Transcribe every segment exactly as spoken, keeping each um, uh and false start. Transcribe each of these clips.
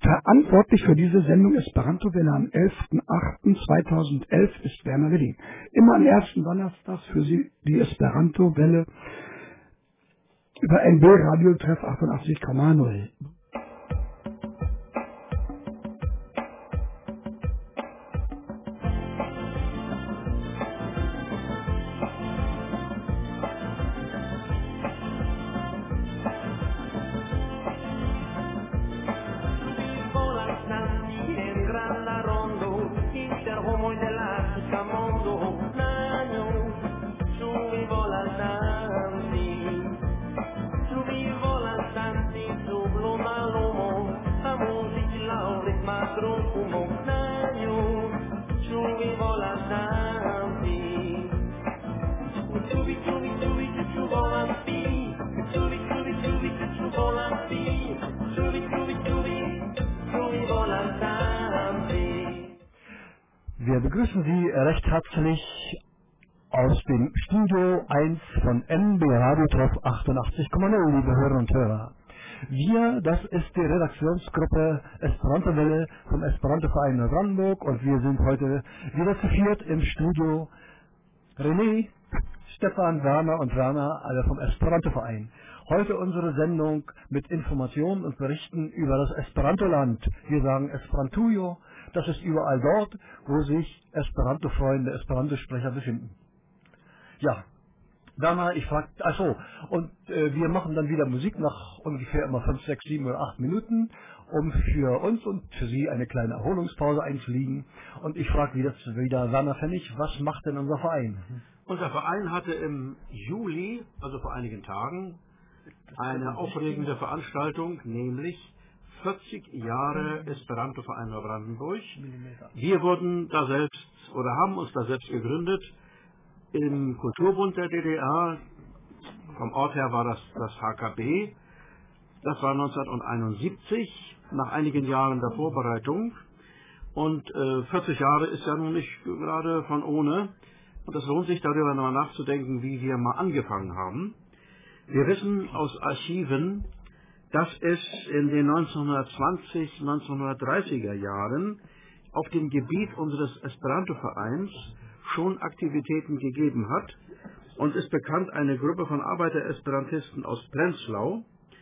Verantwortlich für diese Sendung Esperanto-Welle am elften achten zweitausendelf ist Werner Wedin. Immer am ersten Donnerstag für Sie die Esperanto-Welle über N B Radio Treff achtundachtzig Komma null. Wir begrüßen Sie recht herzlich aus dem Studio eins von N B Radio Treff achtundachtzig Komma null, liebe Hörer und Hörer. Wir, das ist die Redaktionsgruppe Esperanto-Welle vom Esperanto-Verein Neubrandenburg und wir sind heute wieder zu viert im Studio. René, Stefan, Werner und Werner, alle vom Esperanto-Verein. Heute unsere Sendung mit Informationen und Berichten über das Esperanto-Land. Wir sagen Esperantujo, das ist überall dort, wo sich Esperanto-Freunde, Esperanto-Sprecher befinden. Ja, Werner, ich frage, achso, und äh, wir machen dann wieder Musik nach ungefähr immer fünf, sechs, sieben oder acht Minuten, um für uns und für Sie eine kleine Erholungspause einzulegen. Und ich frage wieder, wieder Werner Pfennig, was macht denn unser Verein? Unser Verein hatte im Juli, also vor einigen Tagen, eine aufregende Veranstaltung, nämlich vierzig Jahre Esperanto-Verein Neubrandenburg. Wir wurden da selbst oder haben uns da selbst gegründet im Kulturbund der D D R. Vom Ort her war das das H K B. Das war neunzehnhunderteinundsiebzig, nach einigen Jahren der Vorbereitung. Und äh, vierzig Jahre ist ja nun nicht gerade von ohne. Und es lohnt sich darüber mal nachzudenken, wie wir mal angefangen haben. Wir wissen aus Archiven, dass es in den neunzehnhundertzwanzig, neunzehnhundertdreißiger Jahren auf dem Gebiet unseres Esperanto-Vereins schon Aktivitäten gegeben hat. Uns ist bekannt eine Gruppe von Arbeiter-Esperantisten aus Prenzlau.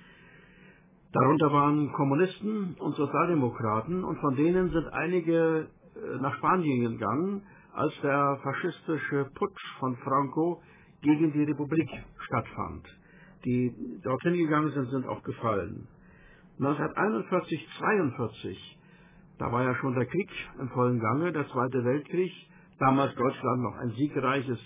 Darunter waren Kommunisten und Sozialdemokraten und von denen sind einige nach Spanien gegangen, als der faschistische Putsch von Franco gegen die Republik stattfand. Die dorthin gegangen sind, sind auch gefallen. neunzehnhunderteinundvierzig, zweiundvierzig, da war ja schon der Krieg im vollen Gange, der Zweite Weltkrieg, damals Deutschland noch ein siegreiches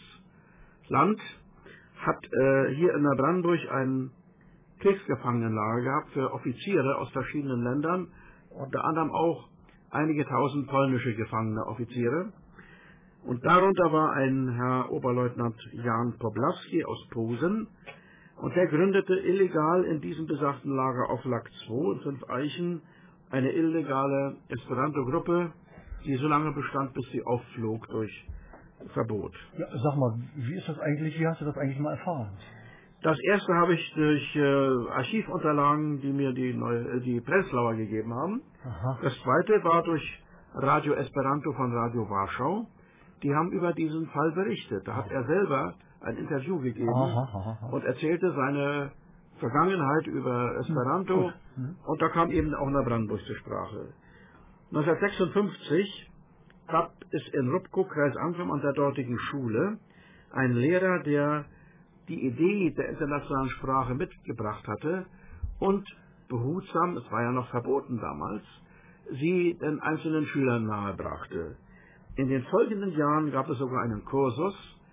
Land, hat äh, hier in Neubrandenburg ein Kriegsgefangenenlager gehabt für Offiziere aus verschiedenen Ländern, unter anderem auch einige tausend polnische gefangene Offiziere. Und darunter war ein Herr Oberleutnant Jan Poblawski aus Posen, und der gründete illegal in diesem besagten Lager auf Lack zwei in Fünf Eichen eine illegale Esperanto-Gruppe, die so lange bestand, bis sie aufflog durch Verbot. Ja, sag mal, wie ist das eigentlich, wie hast du das eigentlich mal erfahren? Das erste habe ich durch äh, Archivunterlagen, die mir die, neue, die Prenzlauer gegeben haben. Aha. Das zweite war durch Radio Esperanto von Radio Warschau. Die haben über diesen Fall berichtet. Da hat er selber ein Interview gegeben aha, aha, aha. und erzählte seine Vergangenheit über Esperanto. Mhm. Und da kam eben auch Neubrandenburg zur Sprache. neunzehnhundertsechsundfünfzig gab es in Rupko, Kreis Anklam, an der dortigen Schule einen Lehrer, der die Idee der internationalen Sprache mitgebracht hatte und behutsam, es war ja noch verboten damals, sie den einzelnen Schülern nahebrachte. In den folgenden Jahren gab es sogar einen Kursus,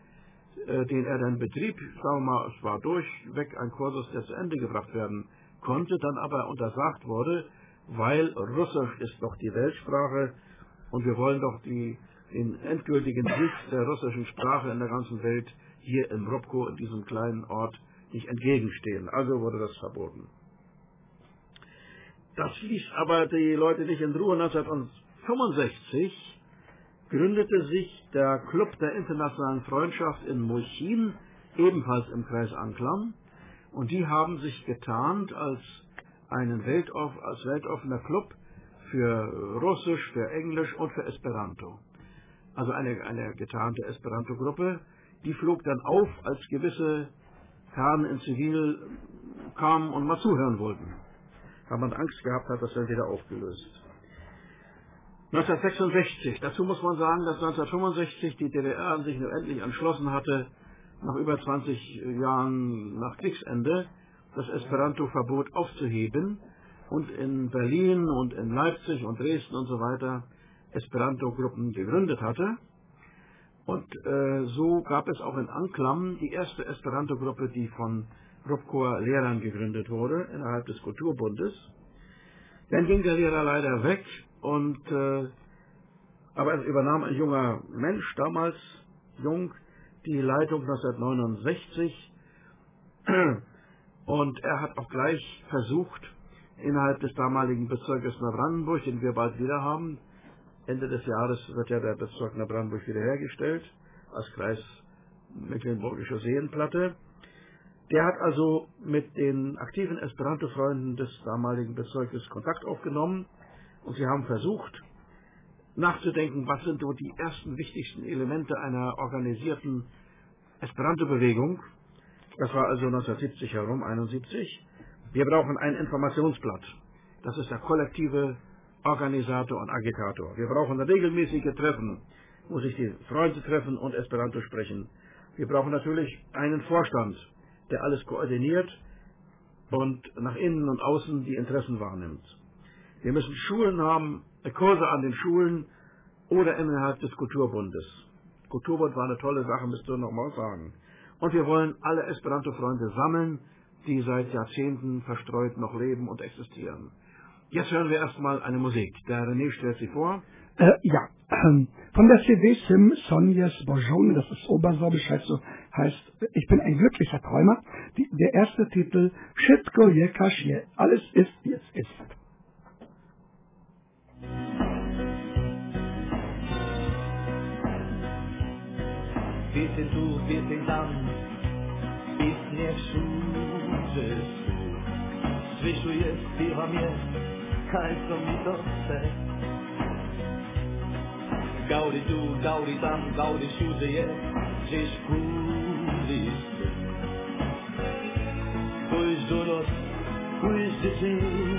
äh, den er dann betrieb. Sagen wir mal, es war durchweg ein Kursus, der zu Ende gebracht werden konnte, dann aber untersagt wurde, weil Russisch ist doch die Weltsprache und wir wollen doch die, den endgültigen Sieg der russischen Sprache in der ganzen Welt hier in Rupko, in diesem kleinen Ort, nicht entgegenstehen. Also wurde das verboten. Das ließ aber die Leute nicht in Ruhe. neunzehnhundertfünfundsechzig gründete sich der Club der internationalen Freundschaft in Mulchin, ebenfalls im Kreis Anklam, und die haben sich getarnt als einen Weltoff, als weltoffener Club für Russisch, für Englisch und für Esperanto. Also eine, eine getarnte Esperanto-Gruppe, die flog dann auf, als gewisse Herren in Zivil kamen und mal zuhören wollten. Weil man Angst gehabt hat, das dann wieder aufgelöst. neunzehnhundertsechsundsechzig, dazu muss man sagen, dass neunzehnhundertfünfundsechzig die D D R sich nur endlich entschlossen hatte, nach über zwanzig Jahren nach Kriegsende, das Esperanto-Verbot aufzuheben und in Berlin und in Leipzig und Dresden und so weiter Esperanto-Gruppen gegründet hatte. Und äh, so gab es auch in Anklam die erste Esperanto-Gruppe, die von Rupkower Lehrern gegründet wurde, innerhalb des Kulturbundes. Dann ging der Lehrer leider weg, und äh, aber es übernahm ein junger Mensch, damals jung, die Leitung neunzehnhundertneunundsechzig. Und er hat auch gleich versucht, innerhalb des damaligen Bezirkes Neubrandenburg, den wir bald wieder haben, Ende des Jahres wird ja der Bezirk Neubrandenburg wiederhergestellt, als Kreis Mecklenburgische Seenplatte. Der hat also mit den aktiven Esperanto-Freunden des damaligen Bezirkes Kontakt aufgenommen, und sie haben versucht, nachzudenken, was sind so die ersten wichtigsten Elemente einer organisierten Esperanto-Bewegung. Das war also neunzehnhundertsiebzig herum, einundsiebzig. Wir brauchen ein Informationsblatt. Das ist der kollektive Organisator und Agitator. Wir brauchen regelmäßige Treffen, wo sich die Freunde treffen und Esperanto sprechen. Wir brauchen natürlich einen Vorstand, der alles koordiniert und nach innen und außen die Interessen wahrnimmt. Wir müssen Schulen haben, Kurse an den Schulen oder innerhalb des Kulturbundes. Kulturbund war eine tolle Sache, müsst ihr noch mal sagen. Und wir wollen alle Esperanto-Freunde sammeln, die seit Jahrzehnten verstreut noch leben und existieren. Jetzt hören wir erstmal eine Musik. Der René stellt sie vor. Äh, ja, ähm, von der C D Sim Sonjas Bourgeon, das ist Obersorbisch, heißt so, heißt Ich bin ein glücklicher Träumer. Die, der erste Titel, Wszystko je kasie, alles ist, wie es ist. Wiecie tu, wiecie tam, ist nie wszędzie. Słyszu jest, śpiewa mnie, kaj co mi to chce. Gaudi tu, gaudi tam, gaudi wszędzie jest, gdzieś kulisz. Pójdź do nos, pójdź do dzień.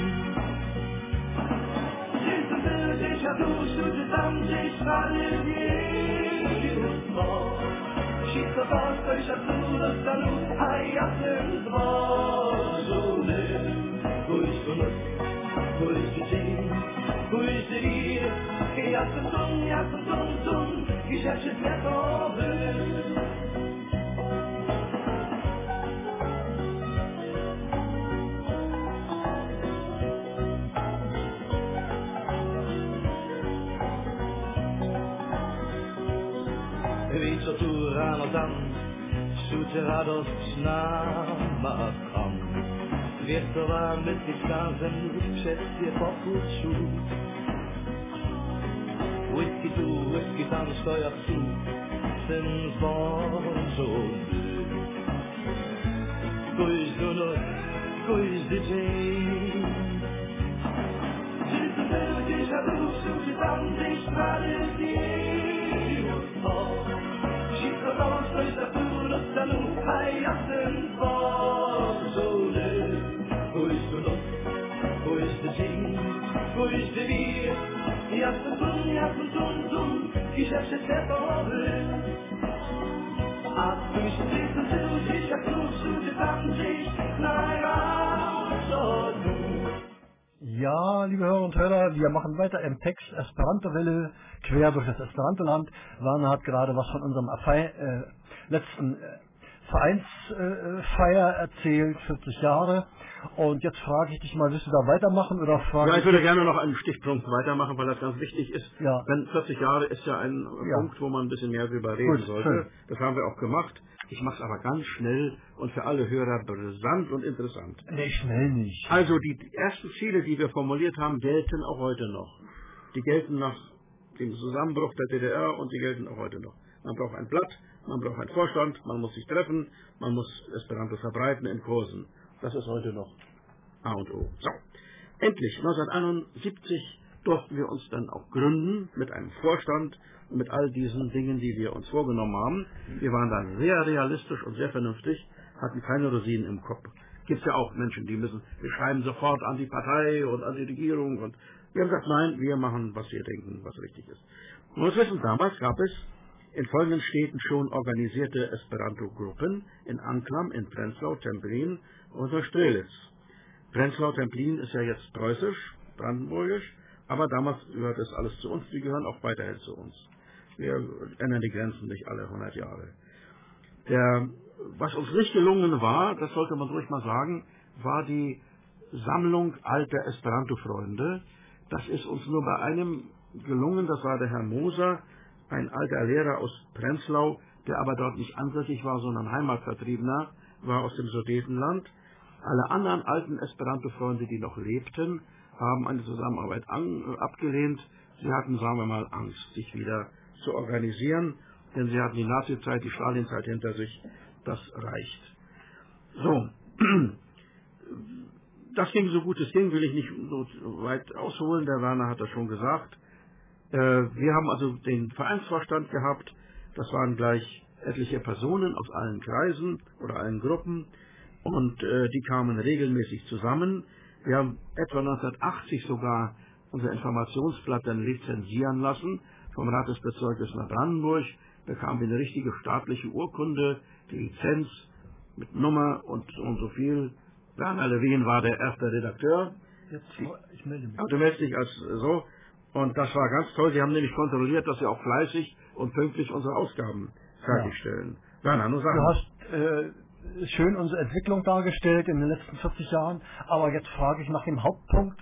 Gdzieś to tyle, gdzieś a tu, wszędzie tam, gdzieś na niebiesku. Wszystko to, co się tu do stanu, a jasnym zwożonym. Pójdź do noc, pójdź do dzień, pójdź do wir, i jasnym tun, jasnym tun, tun, i rzeczy światowy. Wie co tu rano tam, wśród radość nama kam. Wiesz co wam wytyczkazem przez je poczuciu. Whisky tu, whisky tam, stoja tu, tym zbożony. Pójdź do noc, pójdź do dzień. Gdzieś tu był, gdzieś a tu, wśród tam, gdzieś tradycji. Wszystko to, co się tu do stanu, a jasnym zbożony. Pójdź do noc, pójdź do dzień, pójdź do wir, jasnym tun, jasnym tun, tun, i rzeczy światowy. A pójdź ty, tu, ty, gdzieś jak tu, wszędzie tam, gdzieś najrażony. Ja, liebe Hörer und Hörer, wir machen weiter im Text Esperanto-Welle quer durch das Esperantoland. Werner hat gerade was von unserem Fei äh, letzten äh, Vereinsfeier äh, erzählt, vierzig Jahre. Und jetzt frage ich dich mal, willst du da weitermachen oder frage Ja, ich würde gerne noch einen Stichpunkt weitermachen, weil das ganz wichtig ist. Ja. Denn vierzig Jahre ist ja ein Ja. Punkt, wo man ein bisschen mehr drüber reden Gut, sollte. schön. Das haben wir auch gemacht. Ich mache es aber ganz schnell und für alle Hörer brisant und interessant. Nee, schnell nicht. Also die ersten Ziele, die wir formuliert haben, gelten auch heute noch. Die gelten nach dem Zusammenbruch der D D R und die gelten auch heute noch. Man braucht ein Blatt, man braucht einen Vorstand, man muss sich treffen, man muss Esperanto verbreiten in Kursen. Das ist heute noch A und O. So, endlich, neunzehnhunderteinundsiebzig durften wir uns dann auch gründen mit einem Vorstand und mit all diesen Dingen, die wir uns vorgenommen haben. Wir waren dann sehr realistisch und sehr vernünftig, hatten keine Rosinen im Kopf. Gibt es ja auch Menschen, die müssen, wir schreiben sofort an die Partei und an die Regierung und wir haben gesagt, nein, wir machen, was wir denken, was richtig ist. Und wir wissen, damals gab es in folgenden Städten schon organisierte Esperanto-Gruppen, in Anklam, in Prenzlau, Templin und in Strelitz. Prenzlau, Templin ist ja jetzt preußisch, brandenburgisch, aber damals gehört das alles zu uns, die gehören auch weiterhin zu uns. Wir ändern die Grenzen nicht alle hundert Jahre. Der, was uns nicht gelungen war, das sollte man ruhig mal sagen, war die Sammlung alter Esperanto-Freunde. Das ist uns nur bei einem gelungen, das war der Herr Moser, ein alter Lehrer aus Prenzlau, der aber dort nicht ansässig war, sondern Heimatvertriebener, war aus dem Sudetenland. Alle anderen alten Esperanto-Freunde, die noch lebten, haben eine Zusammenarbeit an, abgelehnt. Sie hatten, sagen wir mal, Angst, sich wieder zu organisieren, denn sie hatten die Nazizeit, die Stalinzeit hinter sich. Das reicht. So, das ging so gut es ging, will ich nicht so weit ausholen, der Werner hat das schon gesagt. Äh, wir haben also den Vereinsvorstand gehabt, das waren gleich etliche Personen aus allen Kreisen oder allen Gruppen und äh, die kamen regelmäßig zusammen. Wir haben etwa neunzehnhundertachtzig sogar unser Informationsblatt dann lizenzieren lassen vom Rat des Bezirkes nach Brandenburg, bekamen wir eine richtige staatliche Urkunde, die Lizenz mit Nummer und so und so viel. Werner Levin war der erste Redakteur. Jetzt, ich melde mich. Ja, du meldest dich als so. Und das war ganz toll. Sie haben nämlich kontrolliert, dass wir auch fleißig und pünktlich unsere Ausgaben fertigstellen. Ja. Werner, nur sagen. Du hast äh, schön unsere Entwicklung dargestellt in den letzten vierzig Jahren, aber jetzt frage ich nach dem Hauptpunkt.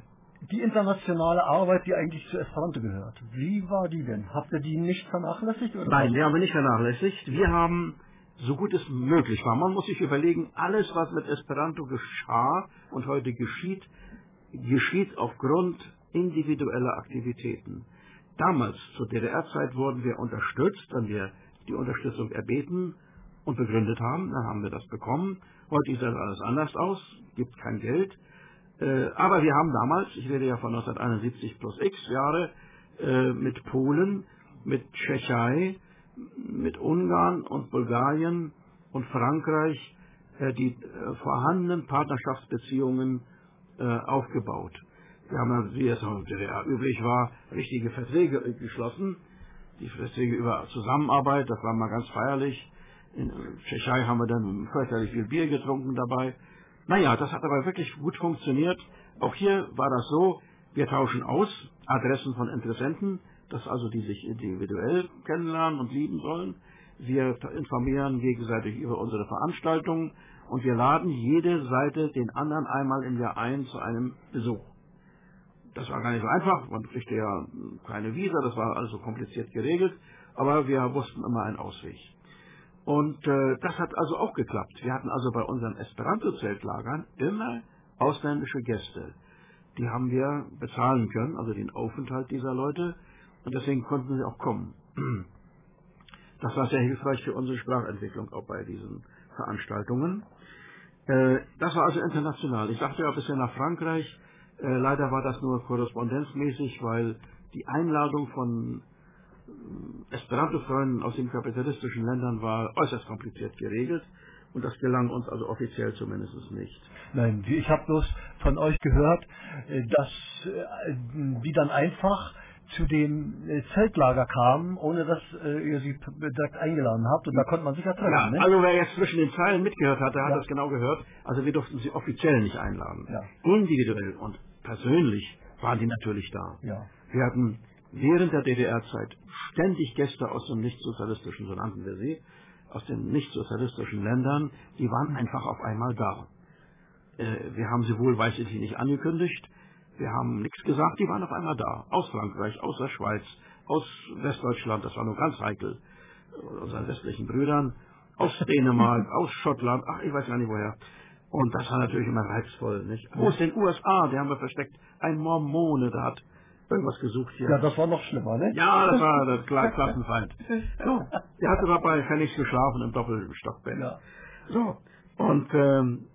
Die internationale Arbeit, die eigentlich zu Esperanto gehört, wie war die denn? Habt ihr die nicht vernachlässigt? Oder Nein, was? die haben wir nicht vernachlässigt. Wir haben, so gut es möglich war, man muss sich überlegen, alles, was mit Esperanto geschah und heute geschieht, geschieht aufgrund individueller Aktivitäten. Damals, zur D D R-Zeit, wurden wir unterstützt, wenn wir die Unterstützung erbeten und begründet haben, dann haben wir das bekommen. Heute sieht das alles anders aus, gibt kein Geld. Äh, aber wir haben damals, ich rede ja von neunzehnhunderteinundsiebzig plus x Jahre, äh, mit Polen, mit Tschechei, mit Ungarn und Bulgarien und Frankreich äh, die äh, vorhandenen Partnerschaftsbeziehungen äh, aufgebaut. Wir haben, wie es in der D D R üblich war, richtige Verträge geschlossen. Die Verträge über Zusammenarbeit, das war mal ganz feierlich. In Tschechei haben wir dann fürchterlich viel Bier getrunken dabei. Naja, das hat aber wirklich gut funktioniert. Auch hier war das so, wir tauschen aus Adressen von Interessenten, dass also die sich individuell kennenlernen und lieben sollen. Wir informieren gegenseitig über unsere Veranstaltungen und wir laden jede Seite den anderen einmal im Jahr ein zu einem Besuch. Das war gar nicht so einfach, man kriegte ja keine Visa, das war also kompliziert geregelt, aber wir wussten immer einen Ausweg. Und äh, das hat also auch geklappt. Wir hatten also bei unseren Esperanto-Zeltlagern immer ausländische Gäste. Die haben wir bezahlen können, also den Aufenthalt dieser Leute, und deswegen konnten sie auch kommen. Das war sehr hilfreich für unsere Sprachentwicklung auch bei diesen Veranstaltungen. Äh, das war also international. Ich sagte ja ein bisschen nach Frankreich. Äh, leider war das nur korrespondenzmäßig, weil die Einladung von Esperanto-Freunden aus den kapitalistischen Ländern war äußerst kompliziert geregelt und das gelang uns also offiziell zumindest nicht. Nein, ich habe bloß von euch gehört, dass die dann einfach zu dem Zeltlager kamen, ohne dass ihr sie direkt eingeladen habt und da konnte man sich ja treffen. Ja, ne? also wer jetzt zwischen den Zeilen mitgehört hat, der hat ja. das genau gehört. Also wir durften sie offiziell nicht einladen. Ja. Individuell und persönlich waren die natürlich da. Ja. Wir hatten während der D D R-Zeit ständig Gäste aus dem nichtsozialistischen, so nannten wir sie, aus den nichtsozialistischen Ländern, die waren einfach auf einmal da. Äh, wir haben sie wohl, weiß ich nicht, angekündigt, wir haben nichts gesagt, die waren auf einmal da. Aus Frankreich, aus der Schweiz, aus Westdeutschland, das war nur ganz heikel, unseren westlichen Brüdern, aus Dänemark, aus Schottland, ach, ich weiß gar nicht woher. Und das war natürlich immer reizvoll, nicht? Aus den U S A, die haben wir versteckt, ein Mormone, der hat irgendwas gesucht hier. Ja, das war noch schlimmer, ne? Ja, das war der Kla Klassenfeind. So, der hatte sogar bei Pfennig geschlafen im Doppelstockbett. Ja. So, und ähm,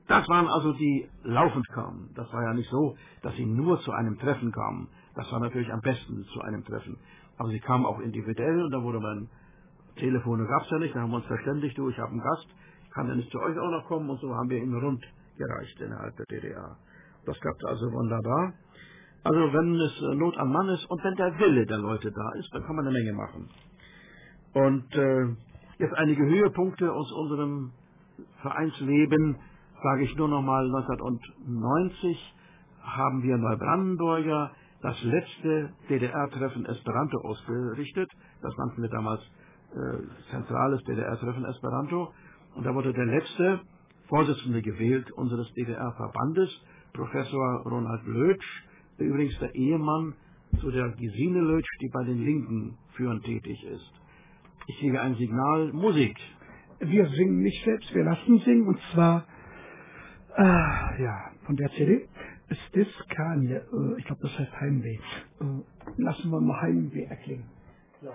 Das waren also die laufend kamen. Das war ja nicht so, dass sie nur zu einem Treffen kamen. Das war natürlich am besten zu einem Treffen. Aber sie kamen auch individuell und da wurde man, Telefone gab es ja nicht, da haben wir uns verständigt, du, ich habe einen Gast, kann ja nicht zu euch auch noch kommen, und so haben wir ihn rund gereicht innerhalb der D D R. Das klappt also wunderbar. Also wenn es Not am Mann ist und wenn der Wille der Leute da ist, dann kann man eine Menge machen. Und äh, jetzt einige Höhepunkte aus unserem Vereinsleben, sage ich nur noch mal, neunzehnhundertneunzig haben wir Neubrandenburger das letzte D D R-Treffen Esperanto ausgerichtet. Das nannten wir damals äh, zentrales D D R-Treffen Esperanto. Und da wurde der letzte Vorsitzende gewählt unseres D D R-Verbandes, Professor Ronald Lötsch, der übrigens der Ehemann zu der Gesine Lötsch, die bei den Linken führend tätig ist. Ich kriege ein Signal, Musik. Wir singen nicht selbst, wir lassen singen, und zwar äh, ja, von der C D ist das Kanye, äh, ich glaube, das heißt Heimweh. Äh, lassen wir mal Heimweh erklingen. Ja.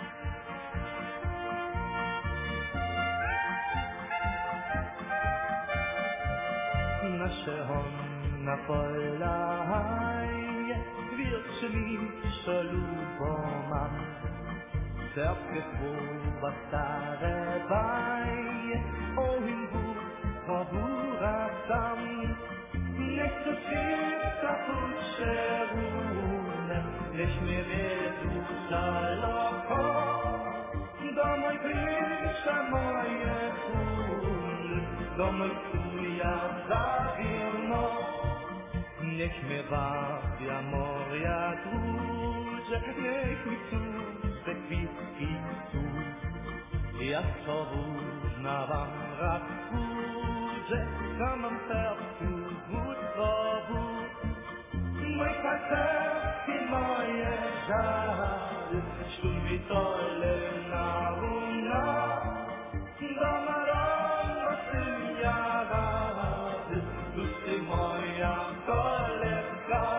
Nasze honna polaj, wierszy mi szalubą mam. Cerque słowa stare baj, o hinbu, o góra tam. Niech to świata potrzebne, niech mnie wiedzu daleko. Do moj krysza moje kul, do moj tuja zawierno. Niech mnie bawia moja dłuże, niech mi cudze kwitki tu. Ja porównawam raz kurze, a mam sercu wód powód. Mój paterski moje żary, szum mi tole na luna. Do marona syn ja rady, duszy moja koleżka.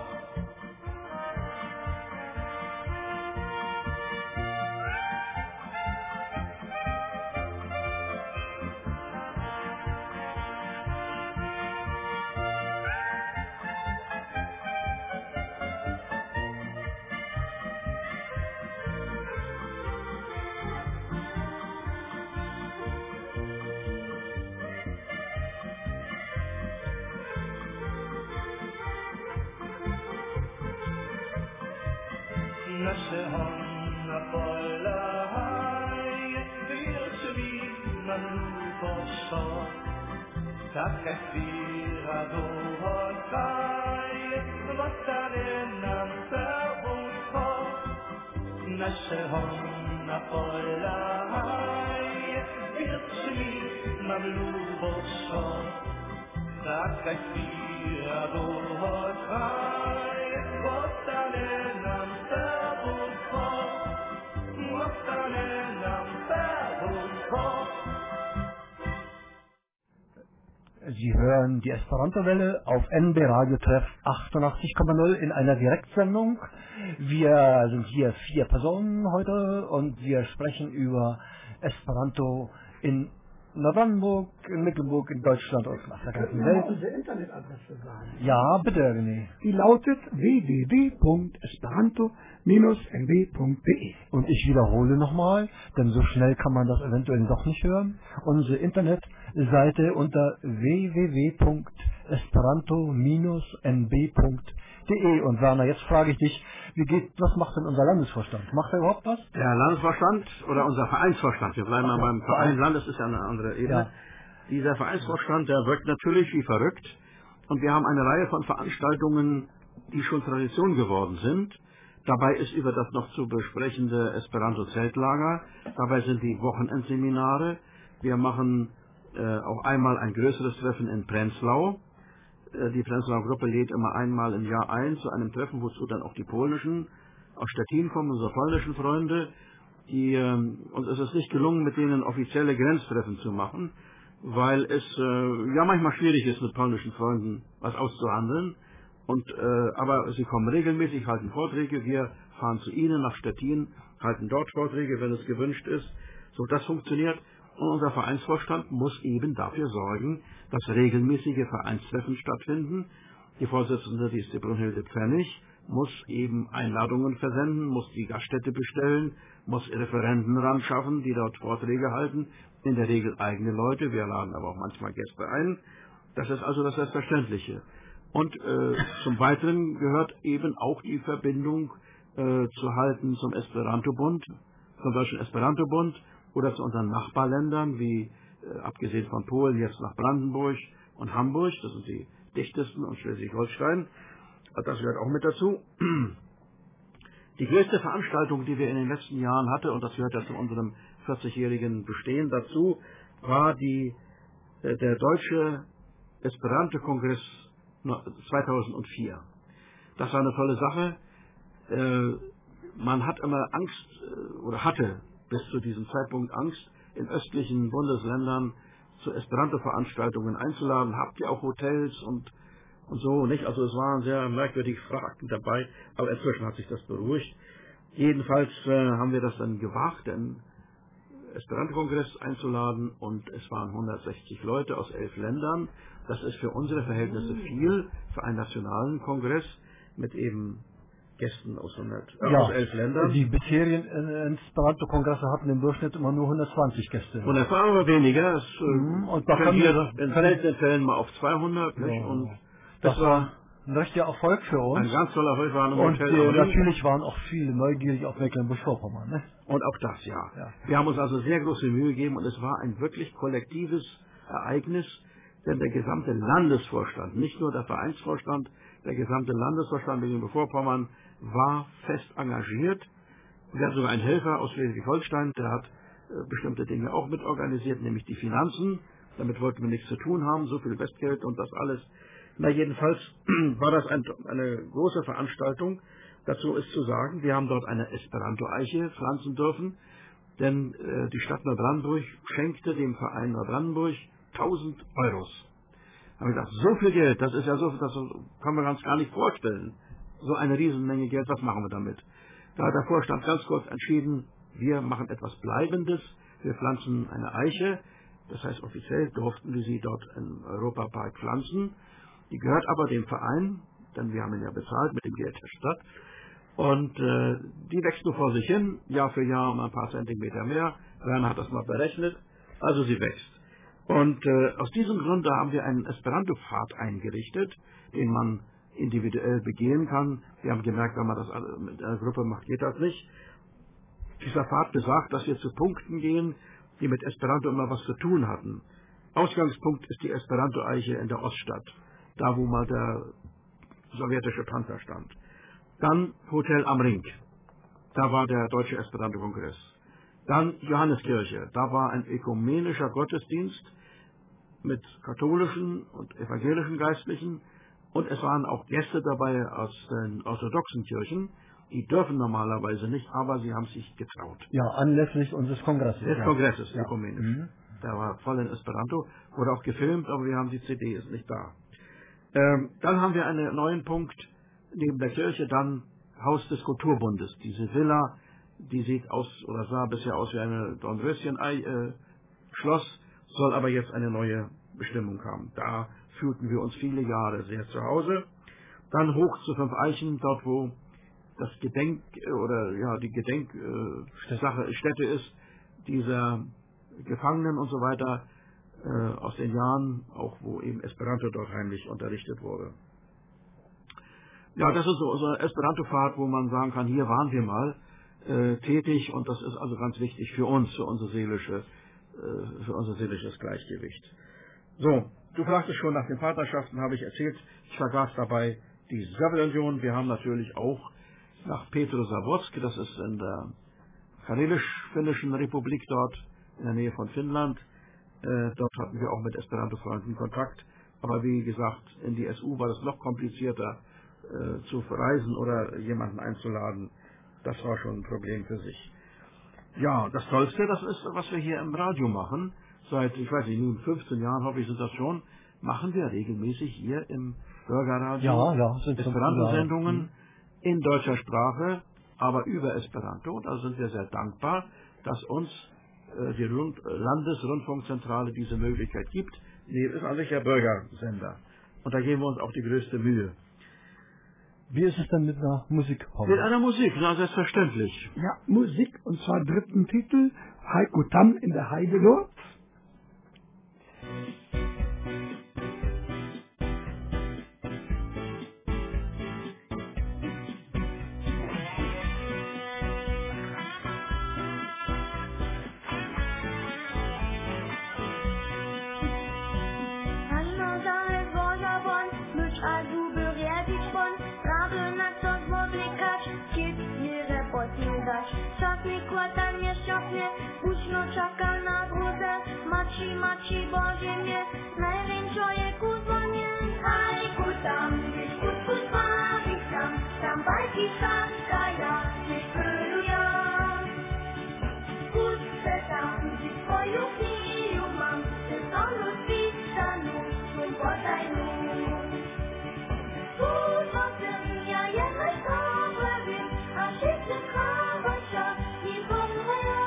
Nasze honna polaj, wierszy mi na luboszo. Taka chwila dłużej, zostanie nam serduszko. Nasze honna polaj, wierszy mi na luboszo. Taka chwila dłużej, zostanie nam serduszko. Zostanie nam serduszko. Sie hören die Esperanto-Welle auf N B Radio Treff achtundachtzig Komma null in einer Direktsendung. Wir sind hier vier Personen heute und wir sprechen über Esperanto in Neubrandenburg, in Mecklenburg, in Deutschland und auf der ganzen Welt. Unsere Internetadresse sagen. Ja, bitte, René. Die lautet w w w punkt esperanto Bindestrich n b punkt d e. Und ich wiederhole nochmal, denn so schnell kann man das eventuell doch nicht hören. Unsere Internetseite unter w w w punkt esperanto Bindestrich n b punkt d e. Und Werner, jetzt frage ich dich, wie geht, was macht denn unser Landesvorstand? Macht er überhaupt was? Der Landesvorstand oder unser Vereinsvorstand, wir bleiben mal beim Verein, Landes ist ja eine andere Ebene. Ja. Dieser Vereinsvorstand, der wirkt natürlich wie verrückt. Und wir haben eine Reihe von Veranstaltungen, die schon Tradition geworden sind. Dabei ist über das noch zu besprechende Esperanto-Zeltlager. Dabei sind die Wochenendseminare. Wir machen äh, auch einmal ein größeres Treffen in Prenzlau. Äh, die Prenzlauer Gruppe lädt immer einmal im Jahr ein zu einem Treffen, wozu dann auch die polnischen aus Stettin kommen, unsere polnischen Freunde. Die, äh, uns ist es nicht gelungen, mit denen offizielle Grenztreffen zu machen, weil es äh, ja manchmal schwierig ist, mit polnischen Freunden was auszuhandeln. Und, äh, aber sie kommen regelmäßig, halten Vorträge, wir fahren zu ihnen nach Stettin, halten dort Vorträge, wenn es gewünscht ist. So, das funktioniert. Und unser Vereinsvorstand muss eben dafür sorgen, dass regelmäßige Vereinstreffen stattfinden. Die Vorsitzende, die ist die Brunhilde Pfennig, muss eben Einladungen versenden, muss die Gaststätte bestellen, muss Referenten ran schaffen, die dort Vorträge halten, in der Regel eigene Leute, wir laden aber auch manchmal Gäste ein. Das ist also das Selbstverständliche. Und äh, zum Weiteren gehört eben auch die Verbindung äh, zu halten zum Esperanto-Bund, zum Deutschen Esperanto-Bund oder zu unseren Nachbarländern, wie äh, abgesehen von Polen jetzt nach Brandenburg und Hamburg, das sind die dichtesten, und Schleswig-Holstein. Das gehört auch mit dazu. Die größte Veranstaltung, die wir in den letzten Jahren hatten, und das gehört ja zu unserem vierzigjährigen Bestehen dazu, war die, äh, der Deutsche Esperanto-Kongress zweitausendvier. Das war eine tolle Sache. Äh, man hat immer Angst, äh, oder hatte bis zu diesem Zeitpunkt Angst, in östlichen Bundesländern zu Esperanto-Veranstaltungen einzuladen. Habt ihr auch Hotels und und so, nicht? Also es waren sehr merkwürdige Fragen dabei, aber inzwischen hat sich das beruhigt. Jedenfalls äh, haben wir das dann gewagt, den Esperanto-Kongress einzuladen, und es waren hundertsechzig Leute aus elf Ländern. Das ist für unsere Verhältnisse viel, für einen nationalen Kongress mit eben Gästen aus, hundert, äh, Ja, aus elf Ländern. die bisherigen äh, Esperanto-Kongresse hatten im Durchschnitt immer nur hundertzwanzig Gäste. Und es waren aber weniger. Es Mhm, äh, und da können wir in seltenen Fällen mal auf zweihundert. Nicht? Ja. Und Das das war ein richtiger Erfolg für ein uns. ganz toller Erfolg. War ein Und Hotel äh, am Ring. natürlich waren auch viele neugierig auf Mecklenburg-Vorpommern. Ne? Und auch das, ja. Ja. Wir haben uns also sehr große Mühe gegeben, und es war ein wirklich kollektives Ereignis, denn der gesamte Landesvorstand, nicht nur der Vereinsvorstand, der gesamte Landesvorstand Mecklenburg-Vorpommern war fest engagiert. Wir hatten sogar einen Helfer aus Schleswig-Holstein, der hat äh, bestimmte Dinge auch mitorganisiert, nämlich die Finanzen. Damit wollten wir nichts zu tun haben, so viel Westgeld und das alles. Na, jedenfalls war das ein, eine große Veranstaltung. Dazu ist zu sagen, wir haben dort eine Esperanto-Eiche pflanzen dürfen, denn äh, die Stadt Neubrandenburg schenkte dem Verein Neubrandenburg tausend Euros. Da habe ich gedacht, so viel Geld, das ist ja so, das kann man ganz gar nicht vorstellen. So eine Riesenmenge Geld, was machen wir damit? Da hat der Vorstand ganz kurz entschieden, wir machen etwas Bleibendes, wir pflanzen eine Eiche. Das heißt, offiziell durften wir sie dort im Europapark pflanzen. Die gehört aber dem Verein, denn wir haben ihn ja bezahlt mit dem Geld der Stadt. Und äh, die wächst nur vor sich hin, Jahr für Jahr um ein paar Zentimeter mehr. Werner hat das mal berechnet. Also sie wächst. Und äh, aus diesem Grunde haben wir einen Esperanto-Pfad eingerichtet, den man individuell begehen kann. Wir haben gemerkt, wenn man das mit einer Gruppe macht, geht das nicht. Dieser Pfad besagt, dass wir zu Punkten gehen, die mit Esperanto immer was zu tun hatten. Ausgangspunkt ist die Esperanto-Eiche in der Oststadt, da wo mal der sowjetische Panzer stand. Dann Hotel am Ring, da war der Deutsche Esperanto-Kongress. Dann Johanneskirche, da war ein ökumenischer Gottesdienst mit katholischen und evangelischen Geistlichen, und es waren auch Gäste dabei aus den orthodoxen Kirchen. Die dürfen normalerweise nicht, aber sie haben sich getraut. Ja, anlässlich unseres Kongresses. Des ja. Kongresses, ja. ökumenisch. Mhm. Der war voll in Esperanto, wurde auch gefilmt, aber wir haben die C D, ist nicht da. Ähm, dann haben wir einen neuen Punkt neben der Kirche, dann Haus des Kulturbundes. Diese Villa, die sieht aus oder sah bisher aus wie eine Dornröschen-Schloss, soll aber jetzt eine neue Bestimmung haben. Da fühlten wir uns viele Jahre sehr zu Hause. Dann hoch zu Fünf Eichen, dort wo das Gedenk oder ja die Gedenksache äh, Stätte ist dieser Gefangenen und so weiter äh, aus den Jahren, auch wo eben Esperanto dort heimlich unterrichtet wurde. Ja, das ist so unser Esperanto-Pfad, wo man sagen kann, hier waren wir mal äh, tätig, und das ist also ganz wichtig für uns, für unsere seelische, äh, für unser seelisches Gleichgewicht. So, du fragtest schon nach den Partnerschaften, habe ich erzählt. Ich vergaß dabei die Sowjetunion. Wir haben natürlich auch nach Petrosavodsk, das ist in der Karelisch-Finnischen Republik dort, in der Nähe von Finnland. Äh, dort hatten wir auch mit Esperanto-Freunden Kontakt. Aber wie gesagt, in die S U war es noch komplizierter äh, zu verreisen oder jemanden einzuladen. Das war schon ein Problem für sich. Ja, das Tollste, das ist, was wir hier im Radio machen. Seit, ich weiß nicht, nun fünfzehn Jahren, hoffe ich, sind das schon, machen wir regelmäßig hier im Bürgerradio Ja, ja, sind Esperanto-Sendungen ja. in deutscher Sprache, aber über Esperanto. Und da sind wir sehr dankbar, dass uns äh, die Rund Landesrundfunkzentrale diese Möglichkeit gibt. Nee, das ist ein sicher Bürgersender. Und da geben wir uns auch die größte Mühe. Wie ist es denn mit einer Musik? Mit einer Musik, na selbstverständlich. Ja, Musik, und zwar dritten Titel, Heiko Tamm in der Heide dort. Czas mi kłada nieszczęsnie, głośno czeka na drodze. Maci, maci, Boże mnie, największej kuzwanie. Hajku tam, gdzieś kutku zbawi tam, tam bajki szankaja, gdzieś pylują. Kutce tam, gdzieś twoją chwilę mam, ty sonu spisanu, swój podaj mu. Kurwa tym, ja jednak dobrze wiem, a wszyscy kawasia nie pomagają.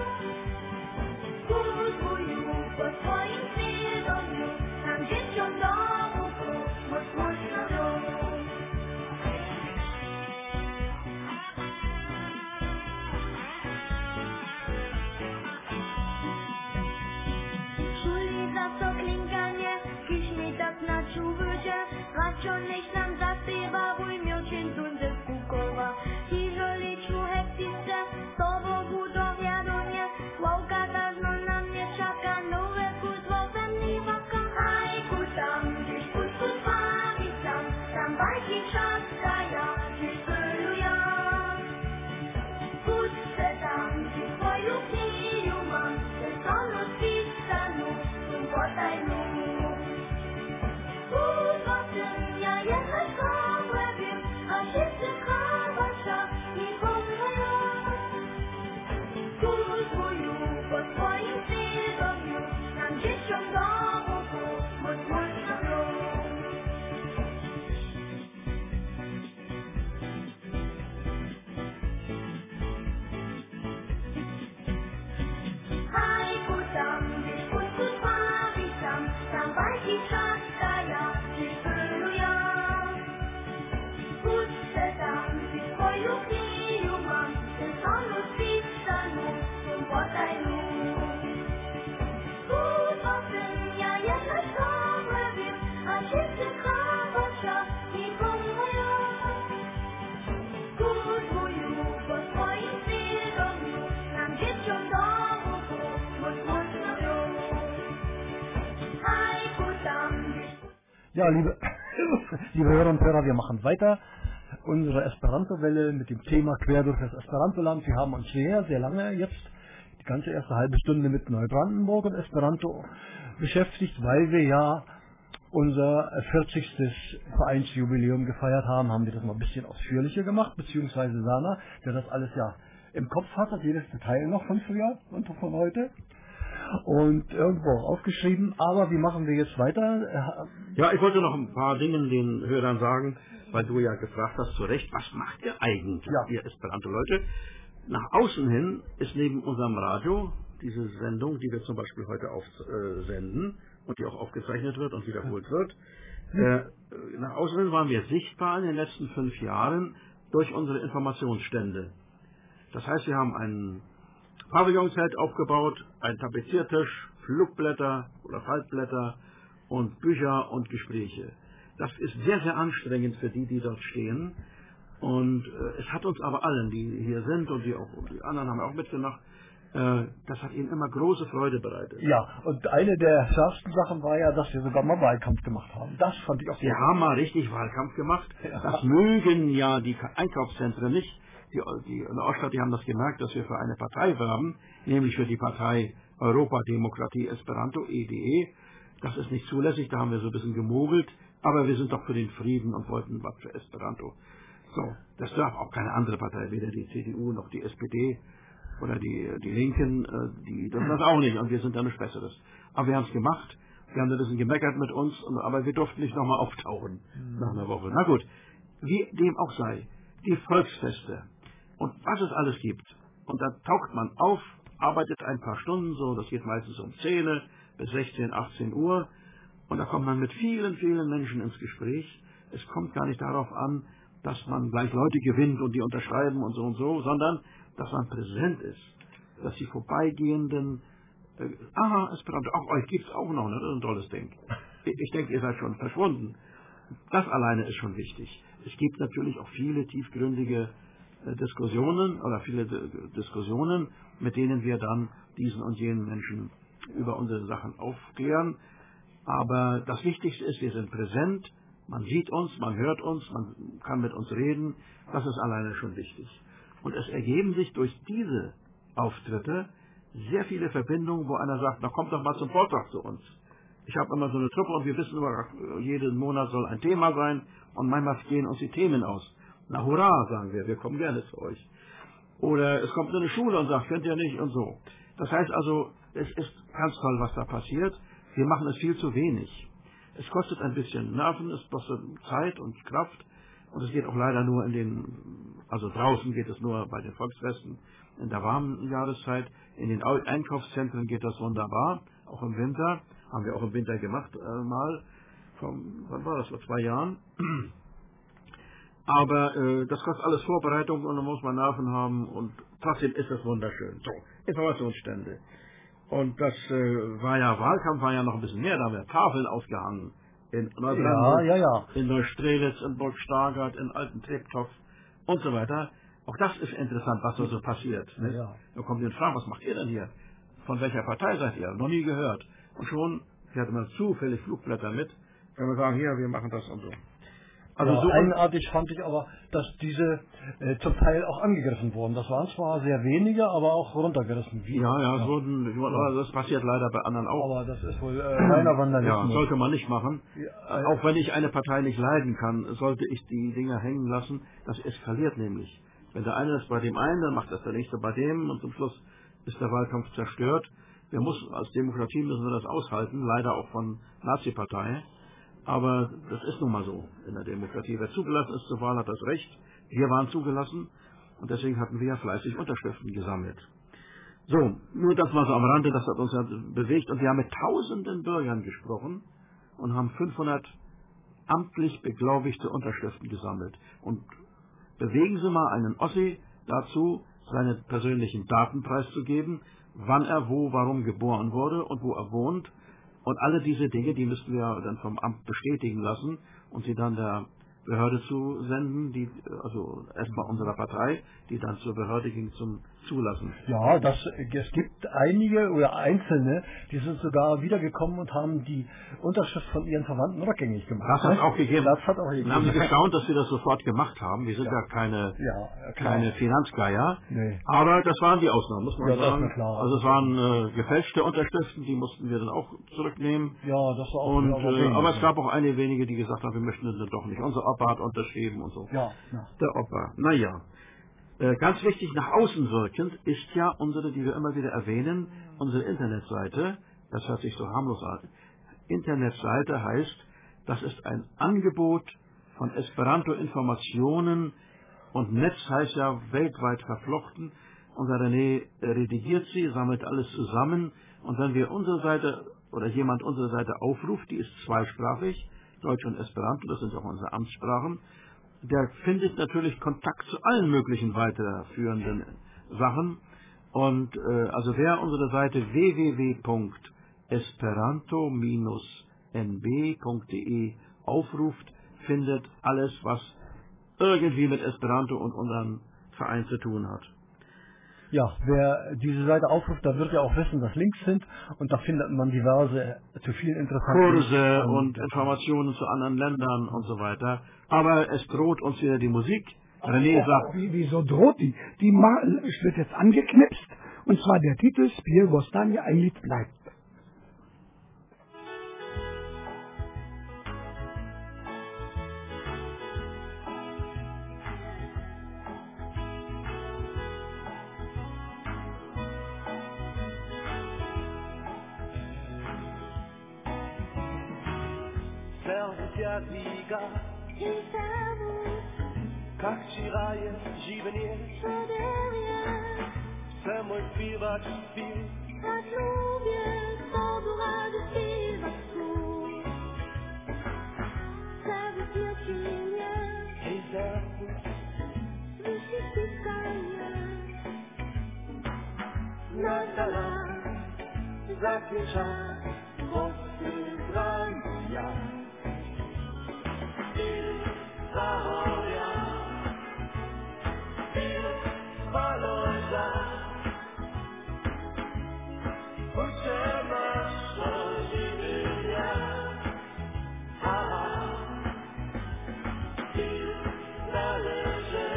Kurwuju po swoim świadomiu, tam dzieciom domu mocno śnią. Czuli za to klinkanie, kiśni tak na czuwycie, raczej niż nam zaśpiewa, bój miał cię dundę kukowa. Jeżeli człowiek pisze, to Bogu dowiadomie, łałka dawno na mnie czeka, nowe kudło we mnie waka. Hajku tam, gdzieś kutku zbawi tam, tam bajki trzaskają, gdzieś pylują. Kutce tam, gdzieś twoją chwilę mam, ty sonu spisanu, swój podaj mu. Kurwa tym, ja jednak dobrze wiem, a wszyscy kawasia nie pomagają. Kurwuju po swoim świadomiu, nam dzieciom domu mocno śnią. Hajku tam, gdzieś kutku zbawi tam, tam bajki trzaskają, gdzieś pylują. Kutce tam, gdzieś twoją chwilę mam, ty sonu spisanu, swój podaj mu. Kurwa tym, ja jednak dobrze wiem, a wszyscy kawasia nie pomagają. Kurwuju po swoim świadomiu, nam dzieciom domu mocno śnią. Hajku tam, gdzieś Ja, liebe, liebe Hörer und Hörer, wir machen weiter. Unsere Esperanto-Welle mit dem Thema Quer durch das Esperantoland. Wir haben uns sehr, sehr lange jetzt, die ganze erste halbe Stunde mit Neubrandenburg und Esperanto beschäftigt, weil wir ja unser vierzigstes Vereinsjubiläum gefeiert haben, haben wir das mal ein bisschen ausführlicher gemacht, beziehungsweise Sana, der das alles ja im Kopf hat, hat jedes Detail noch von früher und von heute. Und irgendwo auch aufgeschrieben, aber wie machen wir jetzt weiter? Ja, ich wollte noch ein paar Dinge den Hörern sagen, weil du ja gefragt hast, zu Recht, was macht ihr eigentlich, Ja. ihr Esperanto-Leute? Nach außen hin ist neben unserem Radio diese Sendung, die wir zum Beispiel heute aufsenden und die auch aufgezeichnet wird und wiederholt wird, äh, nach außen hin waren wir sichtbar in den letzten fünf Jahren durch unsere Informationsstände. Das heißt, wir haben einen Pavillonzelt aufgebaut, ein Tapeziertisch, Flugblätter oder Faltblätter und Bücher und Gespräche. Das ist sehr, sehr anstrengend für die, die dort stehen. Und äh, es hat uns aber allen, die hier sind und die auch und die anderen haben auch mitgemacht, äh, das hat ihnen immer große Freude bereitet. Ja, und eine der schärfsten Sachen war ja, dass wir sogar mal Wahlkampf gemacht haben. Das fand ich auch sehr Wir haben mal richtig Wahlkampf gemacht. Ja. Das mögen ja die Einkaufszentren nicht. Die, die in der Oststadt, die haben das gemerkt, dass wir für eine Partei werben, nämlich für die Partei Europa, Demokratie, Esperanto, E D E. Das ist nicht zulässig, da haben wir so ein bisschen gemogelt, aber wir sind doch für den Frieden und wollten was für Esperanto. So, das darf auch keine andere Partei, weder die C D U noch die S P D oder die, die Linken, die dürfen das auch nicht und wir sind da nichts Besseres. Aber wir haben es gemacht, wir haben ein bisschen gemeckert mit uns, aber wir durften nicht nochmal auftauchen nach einer Woche. Na gut, wie dem auch sei, die Volksfeste und was es alles gibt. Und da taucht man auf arbeitet ein paar Stunden, so, das geht meistens um zehn bis sechzehn, achtzehn Uhr. Und da kommt man mit vielen, vielen Menschen ins Gespräch. Es kommt gar nicht darauf an, dass man gleich Leute gewinnt und die unterschreiben und so und so, sondern dass man präsent ist. Dass die Vorbeigehenden, äh, aha, Esperanto, auch euch gibt's auch noch, ne? Das ist ein tolles Ding. Ich, ich denke, ihr seid schon verschwunden. Das alleine ist schon wichtig. Es gibt natürlich auch viele tiefgründige äh, Diskussionen oder viele D Diskussionen, mit denen wir dann diesen und jenen Menschen über unsere Sachen aufklären. Aber das Wichtigste ist, wir sind präsent, man sieht uns, man hört uns, man kann mit uns reden. Das ist alleine schon wichtig. Und es ergeben sich durch diese Auftritte sehr viele Verbindungen, wo einer sagt, na kommt doch mal zum Vortrag zu uns. Ich habe immer so eine Truppe und wir wissen immer, jeden Monat soll ein Thema sein und manchmal gehen uns die Themen aus. Na hurra, sagen wir, wir kommen gerne zu euch. Oder es kommt so eine Schule und sagt, könnt ihr nicht und so. Das heißt also, es ist ganz toll, was da passiert. Wir machen es viel zu wenig. Es kostet ein bisschen Nerven, es kostet Zeit und Kraft. Und es geht auch leider nur in den, also draußen geht es nur bei den Volksfesten in der warmen Jahreszeit. In den Einkaufszentren geht das wunderbar, auch im Winter. Haben wir auch im Winter gemacht äh, mal. Vom, wann war das? Vor zwei Jahren. Aber äh, das kostet alles Vorbereitung und da muss man Nerven haben und trotzdem ist es wunderschön. So, Informationsstände. Und das äh, war ja, Wahlkampf war ja noch ein bisschen mehr, da haben wir Tafeln ausgehangen. In Neubrandenburg, ja, ja, ja. in Neustrelitz, in Burg Stargard, in Alten Treptow und so weiter. Auch das ist interessant, was da so passiert. Ja, ja. Da kommt die Frage, was macht ihr denn hier? Von welcher Partei seid ihr? Noch nie gehört. Und schon, hier hatte man zufällig Flugblätter mit, wenn wir sagen, hier, wir machen das und so. Also Also ja, so eigenartig fand ich aber, dass diese äh, zum Teil auch angegriffen wurden. Das waren zwar sehr wenige, aber auch runtergerissen. Wie, ja, ja, es ja. wurden, ja. Das passiert leider bei anderen auch. Aber das ist wohl äh, reiner Vandalismus. Ja, sollte man nicht machen. Ja, äh, auch wenn ich eine Partei nicht leiden kann, sollte ich die Dinger hängen lassen. Das eskaliert nämlich. Wenn der eine ist bei dem einen, dann macht das der nächste bei dem und zum Schluss ist der Wahlkampf zerstört. Wir müssen, als Demokratie müssen wir das aushalten, leider auch von Nazi-Parteien. Aber das ist nun mal so in der Demokratie. Wer zugelassen ist zur Wahl, hat das Recht. Wir waren zugelassen und deswegen hatten wir ja fleißig Unterschriften gesammelt. So, nur das mal so am Rande, das hat uns ja bewegt. Und wir haben mit tausenden Bürgern gesprochen und haben fünfhundert amtlich beglaubigte Unterschriften gesammelt. Und bewegen Sie mal einen Ossi dazu, seine persönlichen Daten preiszugeben, wann er wo, warum geboren wurde und wo er wohnt. Und alle diese Dinge, die müssten wir dann vom Amt bestätigen lassen und sie dann der Behörde zu senden, die, also erstmal unserer Partei, die dann zur Behörde ging zum Zulassen. Ja, das, es gibt einige oder Einzelne, die sind sogar wiedergekommen und haben die Unterschrift von ihren Verwandten rückgängig gemacht. Das hat es auch gegeben. Das hat auch gegeben. Dann haben sie gestaunt, dass wir das sofort gemacht haben. Wir sind ja, ja keine, ja, keine Finanzgeier. Nee. Aber das waren die Ausnahmen, muss man ja, sagen. Das klar. Also es waren äh, gefälschte Unterschriften, die mussten wir dann auch zurücknehmen. Ja, das war auch und, aber, äh, aber es gab auch einige wenige, die gesagt haben, wir möchten das doch nicht. Unser Opa hat unterschrieben und so. Ja, ja. Der Opa. Naja. Äh, ganz wichtig, nach außen wirkend ist ja unsere, die wir immer wieder erwähnen, unsere Internetseite. Das hört sich so harmlos an. Internetseite heißt, das ist ein Angebot von Esperanto-Informationen und Netz heißt ja weltweit verflochten. Unser René redigiert sie, sammelt alles zusammen und wenn wir unsere Seite oder jemand unsere Seite aufruft, die ist zweisprachig, Deutsch und Esperanto, das sind auch unsere Amtssprachen, der findet natürlich Kontakt zu allen möglichen weiterführenden Sachen. Und äh, also wer unsere Seite w w w punkt esperanto Bindestrich n b punkt d e aufruft, findet alles, was irgendwie mit Esperanto und unserem Verein zu tun hat. Ja, wer diese Seite aufruft, da wird ja auch wissen, dass Links sind und da findet man diverse, zu vielen interessanten Kurse und Informationen zu anderen Ländern und so weiter. Aber es droht uns wieder die Musik. René sagt... Wie, wieso droht die? Die wird jetzt angeknipst und zwar der Titel Spiel, wo es dann ja ein Lied bleibt. Liga, как вчера я живее, chcę mój śpiewać śpiew. Tak lubię z tobą rady śpiewać słów. Chcę wypić mnie, Hej, zachód, wyścig pisanie. na dala, zapiecza, włosy zrania. Śpiew zachoria, śpiew walorza. Ojcze nasz żywy ja, a śpiew należy,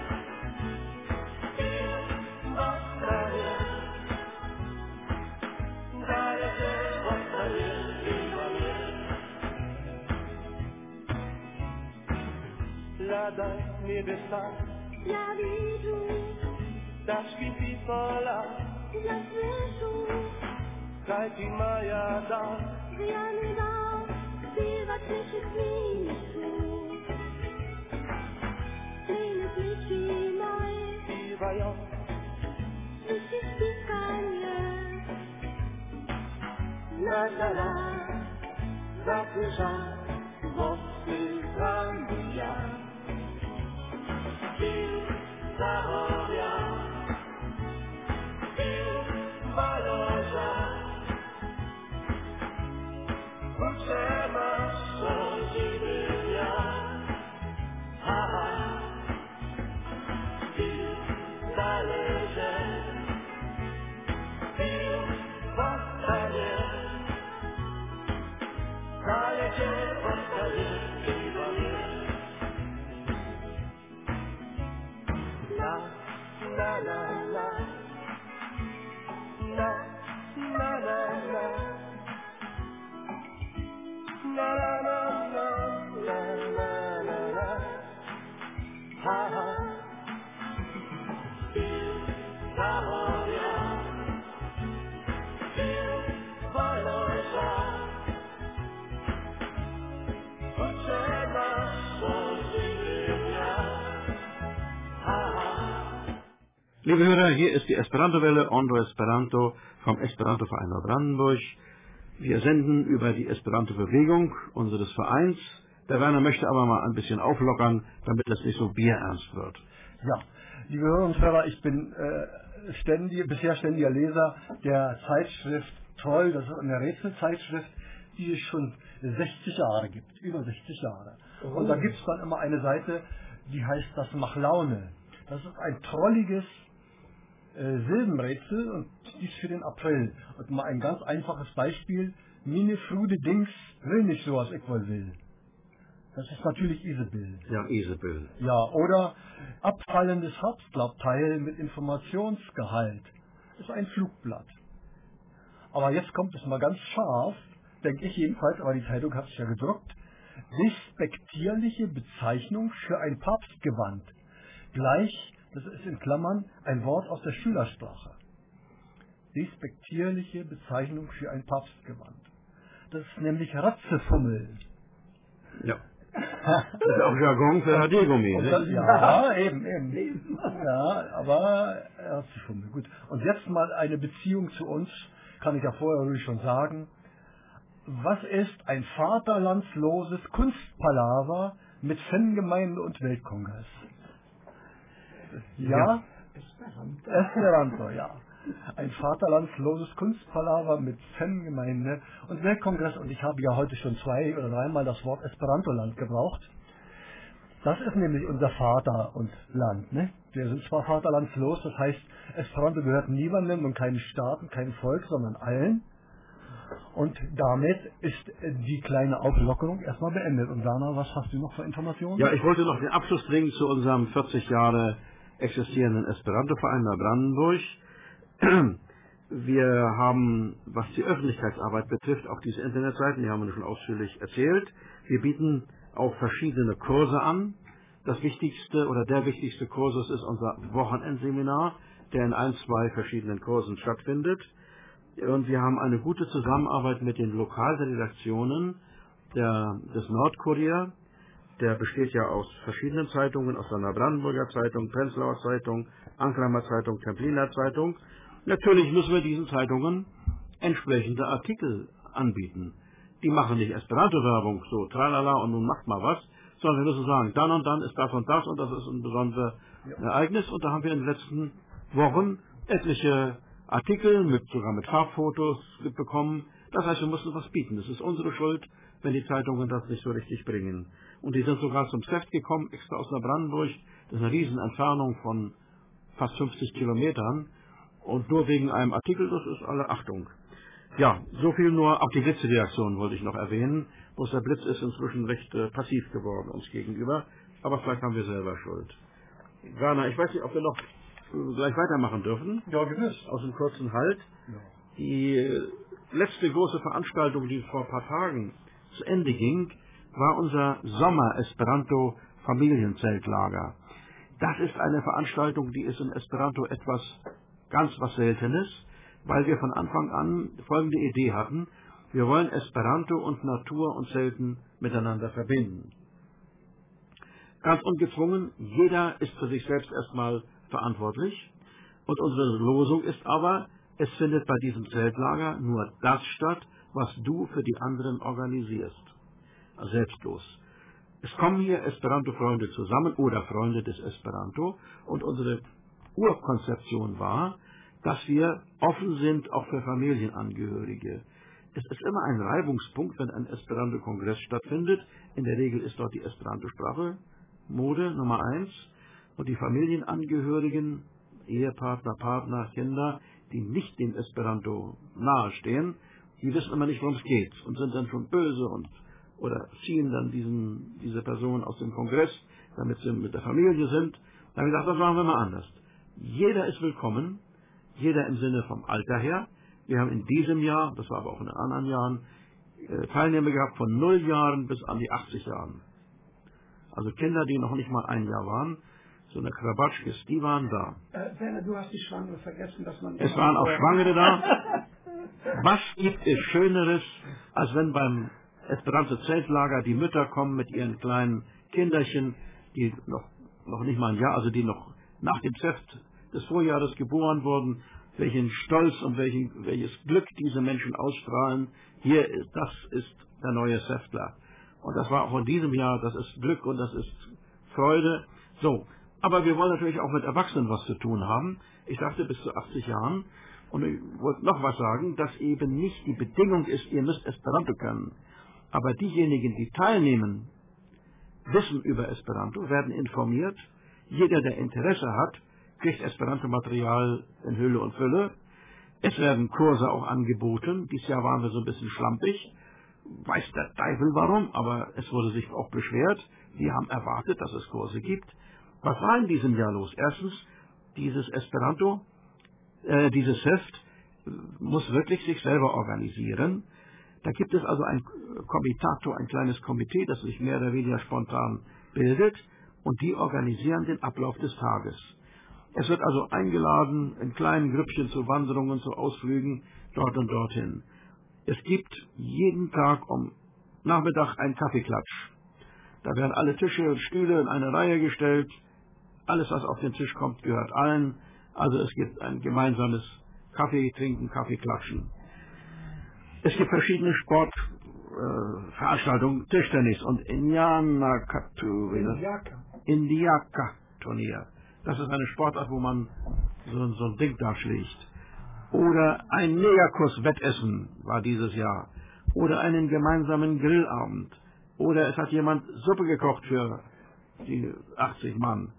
śpiew powstaje, daje się powstaje i mamy. Lada niebieska, Ja widzę, da świeci pola, ja słyszę, Kajki Maja da, ja nie dam śpiewać naszych minusów. Minus liczy moje, śpiewają, wyścig pisanie. na dala, zapiesza, włosy zrania. Śpiew zachoria, śpiew walorza. Ojcze nasz żywy ja, a śpiew należy, śpiew powstanie, daje się powstanie i mamy. La, la, la, la, la, la, la, la. La la la la la la la, ha ha. Śpiew zachoria, śpiew walorza. Ojcze nasz żywy ja, ha ha. Liebe Hörer, hier ist die Esperanto-Welle Ondo Esperanto vom Esperanto-Verein Neubrandenburg. Wir senden über die Esperanto-Bewegung unseres Vereins. Der Werner möchte aber mal ein bisschen auflockern, damit es nicht so bierernst wird. Ja, liebe Hörer und Hörer, ich bin äh, ständig, bisher ständiger Leser der Zeitschrift Troll, das ist eine Rätselzeitschrift, die es schon sechzig Jahre gibt, über sechzig Jahre. Oh. Und da gibt es dann immer eine Seite, die heißt das Machlaune. Das ist ein trolliges äh, Silbenrätsel und dies für den April. Und mal ein ganz einfaches Beispiel, Mine Frude Dings will nicht so, als ich wohl will. Das ist natürlich Isabel. Ja, Isabel. Ja, oder abfallendes Hauptblattteil mit Informationsgehalt. Das ist ein Flugblatt. Aber jetzt kommt es mal ganz scharf, denke ich jedenfalls, aber die Zeitung hat es ja gedruckt. Despektierliche Bezeichnung für ein Papstgewand. Gleich, das ist in Klammern, ein Wort aus der Schülersprache. Despektierliche Bezeichnung für ein Papstgewand. Das ist nämlich Ratzefummel. Ja. Das ist auch Jargon für Radiergummi, Und ne? das, ja, eben, eben. Ja, aber Ratzefummel, gut. Und jetzt mal eine Beziehung zu uns, kann ich ja vorher ruhig schon sagen. Was ist ein vaterlandsloses Kunstpalaver mit Fangemeinde und Weltkongress? Ja? Ja. Esperanto, ja. Ein vaterlandsloses Kunstpalaver mit Fangemeinde und Weltkongress. Und ich habe ja heute schon zwei oder dreimal das Wort Esperantoland gebraucht. Das ist nämlich unser Vater und Land. Ne? Wir sind zwar vaterlandslos, das heißt, Esperanto gehört niemandem und keinen Staaten, keinem Volk, sondern allen. Und damit ist die kleine Auflockerung erstmal beendet. Und Werner, was hast du noch für Informationen? Ja, ich wollte noch den Abschluss bringen zu unserem vierzig Jahre existierenden Esperanto-Verein Neubrandenburg. Wir haben, was die Öffentlichkeitsarbeit betrifft, auch diese Internetseiten, die haben wir schon ausführlich erzählt. Wir bieten auch verschiedene Kurse an. Das wichtigste oder der wichtigste Kurs ist unser Wochenendseminar, der in ein, zwei verschiedenen Kursen stattfindet. Und wir haben eine gute Zusammenarbeit mit den Lokalredaktionen der, des Nordkurier, der besteht ja aus verschiedenen Zeitungen, aus der Neubrandenburger Zeitung, Prenzlauer Zeitung, Anklammer Zeitung, Templiner Zeitung. Natürlich müssen wir diesen Zeitungen entsprechende Artikel anbieten. Die machen nicht Esperanto-Werbung, so tralala und nun macht mal was, sondern wir müssen sagen, dann und dann ist das und das und das ist ein besonderes Ereignis. Und da haben wir in den letzten Wochen etliche Artikel, mit, sogar mit Farbfotos bekommen. Das heißt, wir müssen was bieten. Das ist unsere Schuld, wenn die Zeitungen das nicht so richtig bringen. Und die sind sogar zum Seft gekommen, extra aus Neubrandenburg. Das ist eine riesen Entfernung von fast fünfzig Kilometern. Und nur wegen einem Artikel, das ist alle Achtung. Ja, so viel nur, auch die Blitzreaktion wollte ich noch erwähnen. Bloß der Blitz ist inzwischen recht äh, passiv geworden uns gegenüber. Aber vielleicht haben wir selber Schuld. Werner, ich weiß nicht, ob wir noch äh, gleich weitermachen dürfen. Ja, gewiss. Aus dem kurzen Halt. Ja. Die äh, letzte große Veranstaltung, die vor ein paar Tagen zu Ende ging, war unser Sommer-Esperanto-Familienzeltlager. Das ist eine Veranstaltung, die ist in Esperanto etwas ganz was Seltenes, weil wir von Anfang an folgende Idee hatten: Wir wollen Esperanto und Natur und Zelten miteinander verbinden. Ganz ungezwungen, jeder ist für sich selbst erstmal verantwortlich. Und unsere Losung ist aber, es findet bei diesem Zeltlager nur das statt, was du für die anderen organisierst. Also selbstlos. Es kommen hier Esperanto-Freunde zusammen oder Freunde des Esperanto, und unsere Urkonzeption war, dass wir offen sind auch für Familienangehörige. Es ist immer ein Reibungspunkt, wenn ein Esperanto-Kongress stattfindet. In der Regel ist dort die Esperanto-Sprache Mode Nummer eins, und die Familienangehörigen, Ehepartner, Partner, Kinder, die nicht dem Esperanto nahestehen, die wissen immer nicht, worum es geht und sind dann schon böse und oder ziehen dann diesen, diese Person aus dem Kongress, damit sie mit der Familie sind. Da haben wir gedacht, das machen wir mal anders. Jeder ist willkommen, jeder im Sinne vom Alter her. Wir haben in diesem Jahr, das war aber auch in den anderen Jahren, Teilnehmer gehabt von null Jahren bis an die achtzig Jahren. Also Kinder, die noch nicht mal ein Jahr waren, so eine Krabatschkis, die waren da. Äh, Werner, du hast die Schwangere vergessen, dass man... Es waren auch Schwangere da. Was gibt es Schöneres, als wenn beim Esperanto-Zeltlager die Mütter kommen mit ihren kleinen Kinderchen, die noch, noch nicht mal ein Jahr, also die noch nach dem Zeft des Vorjahres geboren wurden, welchen Stolz und welchen, welches Glück diese Menschen ausstrahlen. Hier, das ist der neue Seftler. Und das war auch in diesem Jahr, das ist Glück und das ist Freude. So, aber wir wollen natürlich auch mit Erwachsenen was zu tun haben. Ich dachte bis zu achtzig Jahren. Und ich wollte noch was sagen, dass eben nicht die Bedingung ist, ihr müsst Esperanto können. Aber diejenigen, die teilnehmen, wissen über Esperanto, werden informiert. Jeder, der Interesse hat, kriegt Esperanto-Material in Hülle und Fülle. Es werden Kurse auch angeboten. Dieses Jahr waren wir so ein bisschen schlampig. Weiß der Teufel warum, aber es wurde sich auch beschwert. Wir haben erwartet, dass es Kurse gibt. Was war in diesem Jahr los? Erstens, dieses Esperanto, äh, dieses Heft muss wirklich sich selber organisieren. Da gibt es also ein Komitato, ein kleines Komitee, das sich mehr oder weniger spontan bildet, und die organisieren den Ablauf des Tages. Es wird also eingeladen, in kleinen Grüppchen zu Wanderungen, zu Ausflügen, dort und dorthin. Es gibt jeden Tag um Nachmittag einen Kaffeeklatsch. Da werden alle Tische und Stühle in eine Reihe gestellt. Alles, was auf den Tisch kommt, gehört allen. Also es gibt ein gemeinsames Kaffee trinken, Kaffee klatschen. Es gibt verschiedene Sportveranstaltungen, äh, Tischtennis und Indianakatu, Indiaka-Turnier. Das ist eine Sportart, wo man so, so ein Ding da schlägt. Oder ein Negerkuss-Wettessen war dieses Jahr. Oder einen gemeinsamen Grillabend. Oder es hat jemand Suppe gekocht für die achtzig Mann.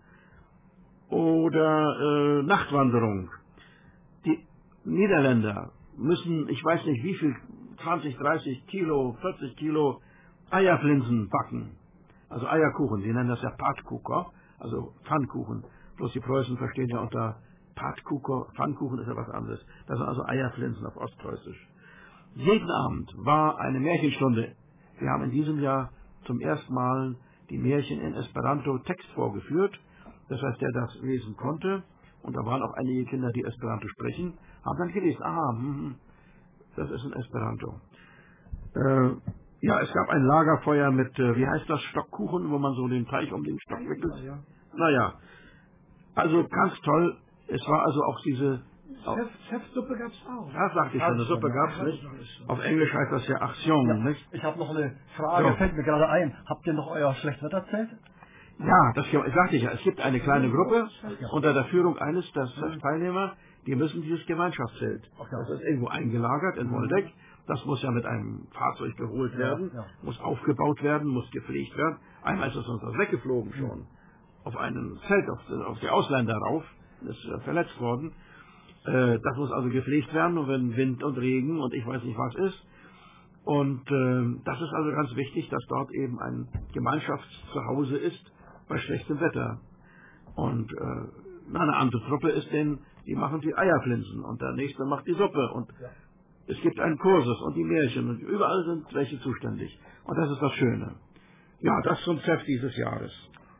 Oder äh, Nachtwanderung. Die Niederländer müssen, ich weiß nicht wie viel, zwanzig, dreißig Kilo, vierzig Kilo Eierflinsen backen. Also Eierkuchen, sie nennen das ja Patkuchen, also Pfannkuchen. Bloß die Preußen verstehen ja unter Patkuchen, Pfannkuchen ist ja was anderes. Das sind also Eierflinsen auf Ostpreußisch. Jeden Abend war eine Märchenstunde. Wir haben in diesem Jahr zum ersten Mal die Märchen in Esperanto Text vorgeführt. Das heißt, der das lesen konnte, und da waren auch einige Kinder, die Esperanto sprechen, haben dann gelesen, aha, hm, das ist ein Esperanto. Äh, Ja, es gab ein Lagerfeuer mit, äh, wie heißt das, Stockkuchen, wo man so den Teig um den Stock wickelt. Ja. Naja, also ganz toll. Es war also auch diese... Chef, Chefsuppe gab es auch. Ja, sagte ich schon, eine Suppe gab es nicht. Auf Englisch heißt das ja Action, Ja, nicht? ich habe noch eine Frage, So. fällt mir gerade ein. Habt ihr noch euer Schlechtwetterzelt? Ja, das sagte ich ja. Es gibt eine kleine Gruppe unter der Führung eines der Teilnehmer, die müssen dieses Gemeinschaftszelt. Das ist irgendwo eingelagert in Woldeck. Das muss ja mit einem Fahrzeug geholt werden, ja. muss aufgebaut werden, muss gepflegt werden. Einmal ist es uns das weggeflogen schon. Auf einem Zelt, auf, auf die Ausländer rauf, ist äh, verletzt worden. Äh, das muss also gepflegt werden, und wenn Wind und Regen und ich weiß nicht was ist. Und äh, das ist also ganz wichtig, dass dort eben ein Gemeinschaftszuhause ist bei schlechtem Wetter. Und äh, eine andere Truppe ist denn, die machen die Eierflinsen und der nächste macht die Suppe und ja. Es gibt einen Kursus und die Märchen und überall sind welche zuständig. Und das ist das Schöne. Ja, das zum Chef dieses Jahres.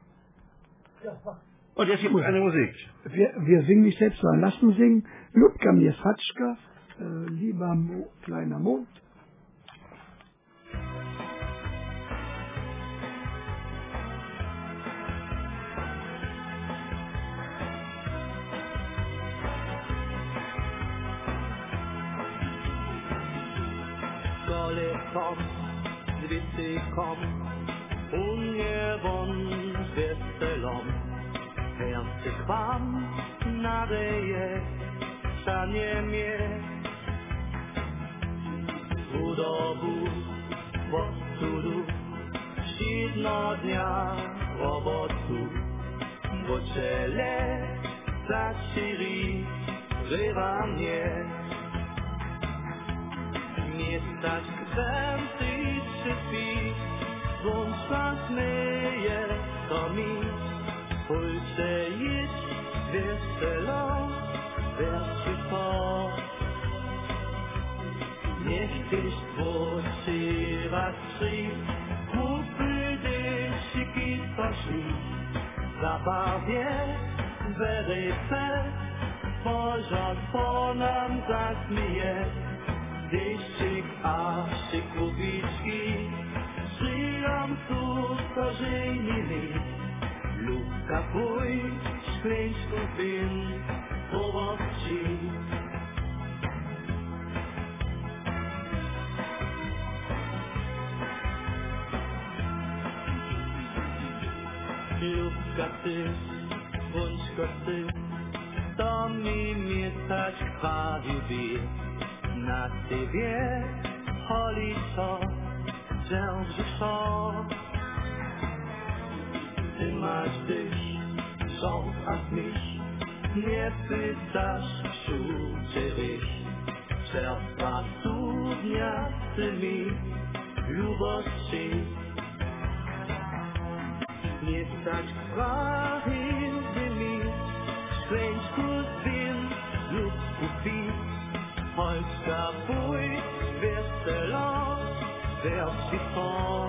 Und jetzt gibt es eine Musik. Wir, wir singen nicht selbst, sondern lassen singen. Ludka mir Fatschka, äh, lieber Mo, kleiner Mond. Skale kom, svittig kom, unge von Westerlom. Herce kvam, nadeje, stanie mnie. Budowu, postudu, sidno dnia robotu. W czele zaczyri, rywa mnie. Nie stać kwęty przypi, włącza smyje to mi. Pulse jest weselo, wersy po. Niech tyś tworzy raczej, kupy dyszki poszli. Zabawie, weryfę, Boża po nam zasmije. Dyszczyk, a szykowicki, żyją tu korzeniami. Lubka bój, szkleńską win, owoci. Lubka ty, wączko ty, to mi mieszać krwawi wie. Na tebie holi co, dżęży co. Ty masz dyś, są a mich, nie pytasz, szuczyryś. Czerpa studnia ty mi, lubości. Nie stać krwawi mi, szkleńsku zwin, ludzku pis. Polska bój, weselo, wersy po.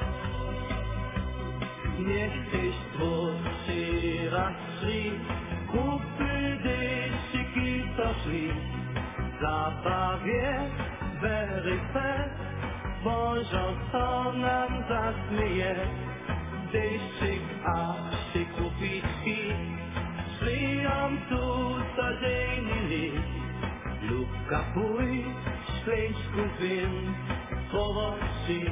Niech tyś tworzy raczej, kupy dyszki poszli. Zabawie, weryfę, Bożo co nam zasmyje. Dyszczyk, a szykowicki, żyją tu codziennie. Lubka bój, szkleńsku win, owoci.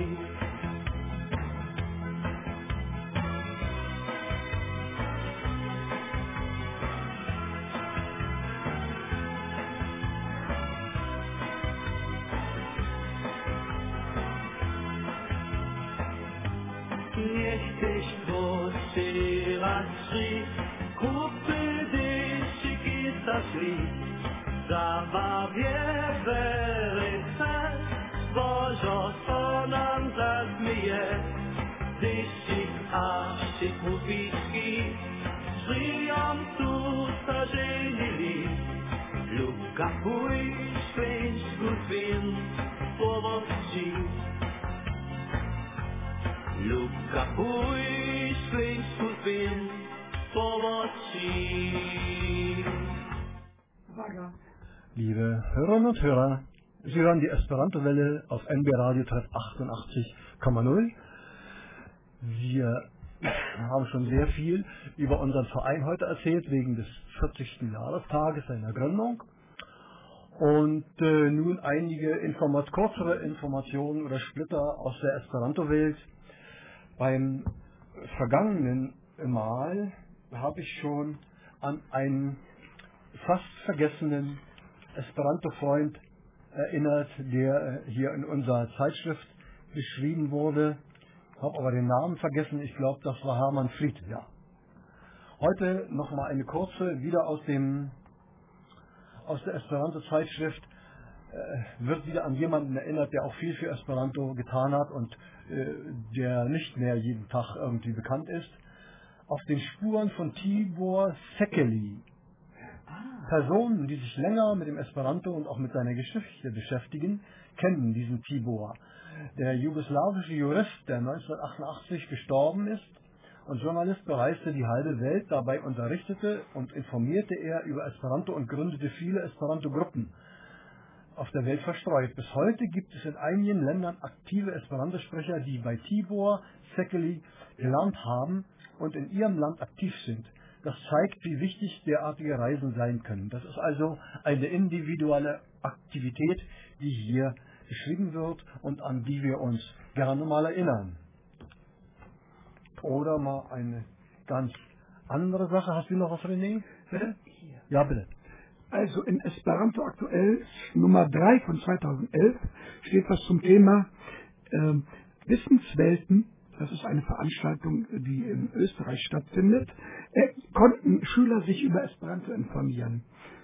Niech tyś tworzy raczej, kupy dyszki zaszli. Zabawie weryfę, Bożo co nam zasmyje. Dyszczyk, a szykowicki, żyją tu codziennie. Lubka bój, szkleńsku win, owoci. Lubka bój, szkleńsku win, owoci. Liebe Hörerinnen und Hörer, Sie hören die Esperanto-Welle auf N B Radio Treff achtundachtzig Komma null. Wir haben schon sehr viel über unseren Verein heute erzählt, wegen des vierzigsten Jahrestages seiner Gründung. Und äh, nun einige Informat kürzere Informationen oder Splitter aus der Esperanto-Welt. Beim vergangenen Mal habe ich schon an einen fast vergessenen Esperanto-Freund erinnert, der hier in unserer Zeitschrift beschrieben wurde. Ich habe aber den Namen vergessen, ich glaube, das war Hermann Fried. Ja. Heute nochmal eine kurze, wieder aus dem aus der Esperanto-Zeitschrift, äh, wird wieder an jemanden erinnert, der auch viel für Esperanto getan hat und äh, der nicht mehr jeden Tag irgendwie bekannt ist. Auf den Spuren von Tibor Szekely. Personen, die sich länger mit dem Esperanto und auch mit seiner Geschichte beschäftigen, kennen diesen Tibor. Der jugoslawische Jurist, der neunzehnhundertachtundachtzig gestorben ist und Journalist, bereiste die halbe Welt. Dabei unterrichtete und informierte er über Esperanto und gründete viele Esperanto-Gruppen auf der Welt verstreut. Bis heute gibt es in einigen Ländern aktive Esperanto-Sprecher, die bei Tibor Szekely gelernt haben und in ihrem Land aktiv sind. Das zeigt, wie wichtig derartige Reisen sein können. Das ist also eine individuelle Aktivität, die hier beschrieben wird und an die wir uns gerne mal erinnern. Oder mal eine ganz andere Sache. Hast du noch was, René? Bitte? Ja, bitte. Also in Esperanto aktuell Nummer drei von zweitausendelf steht was zum Thema äh, Wissenswelten. Das ist eine Veranstaltung, die in Österreich stattfindet. Äh, konnten Schüler sich über Esperanto informieren.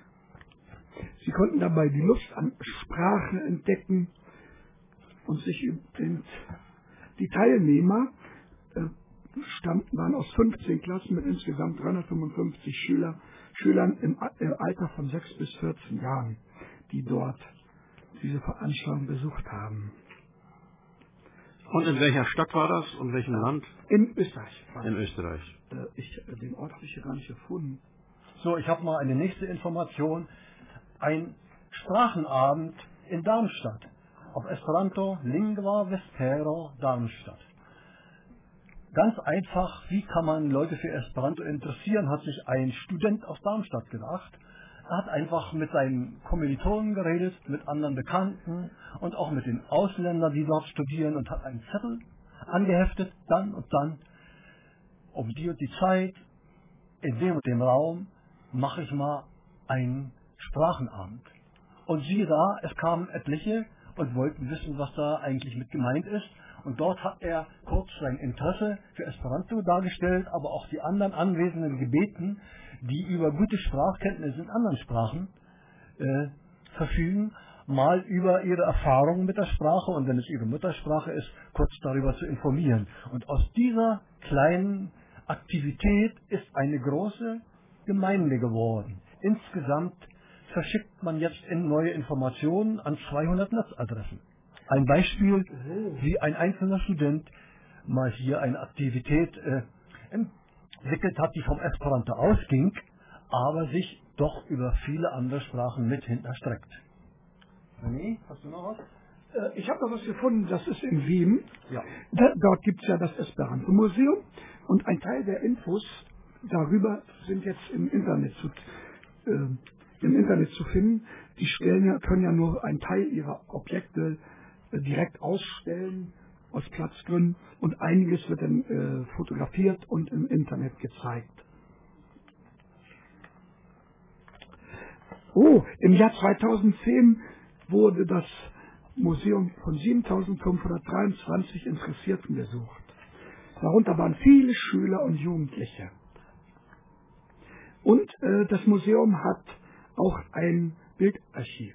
Sie konnten dabei die Lust an Sprache entdecken und sich übrigens die Teilnehmer äh, stammten waren aus fünfzehn Klassen mit insgesamt dreihundertfünfundfünfzig Schüler, Schülern im, im Alter von sechs bis vierzehn Jahren, die dort diese Veranstaltung besucht haben. Und in welcher Stadt war das und welchem Land? In Österreich. In Österreich. Äh, ich, äh, den Ort habe ich hier gar nicht gefunden. So, ich habe mal eine nächste Information. Ein Sprachenabend in Darmstadt. Auf Esperanto Lingua Vespero Darmstadt. Ganz einfach, wie kann man Leute für Esperanto interessieren, hat sich ein Student aus Darmstadt gedacht. Er hat einfach mit seinen Kommilitonen geredet, mit anderen Bekannten und auch mit den Ausländern, die dort studieren, und hat einen Zettel angeheftet, dann und dann, um die und die Zeit, in dem und dem Raum, mache ich mal einen Sprachenabend. Und siehe da, es kamen etliche und wollten wissen, was da eigentlich mit gemeint ist. Und dort hat er kurz sein Interesse für Esperanto dargestellt, aber auch die anderen Anwesenden gebeten, die über gute Sprachkenntnisse in anderen Sprachen äh, verfügen, mal über ihre Erfahrungen mit der Sprache und wenn es ihre Muttersprache ist, kurz darüber zu informieren. Und aus dieser kleinen Aktivität ist eine große Gemeinde geworden. Insgesamt verschickt man jetzt in neue Informationen an zweihundert Netzadressen. Ein Beispiel, wie ein einzelner Student mal hier eine Aktivität äh, entwickelt hat, die vom Esperanto ausging, aber sich doch über viele andere Sprachen mit hinterstreckt. René, hast du noch was? Äh, ich habe noch was gefunden, das ist in Wien. Ja. Da, dort gibt es ja das Esperanto-Museum und ein Teil der Infos darüber sind jetzt im Internet zu, äh, im Internet zu finden. Die stellen ja, können ja nur einen Teil ihrer Objekte direkt ausstellen, aus Platzgründen, und einiges wird dann äh, fotografiert und im Internet gezeigt. Oh, im Jahr zweitausendzehn wurde das Museum von siebentausendfünfhundertdreiundzwanzig Interessierten besucht. Darunter waren viele Schüler und Jugendliche. Und äh, das Museum hat auch ein Bildarchiv.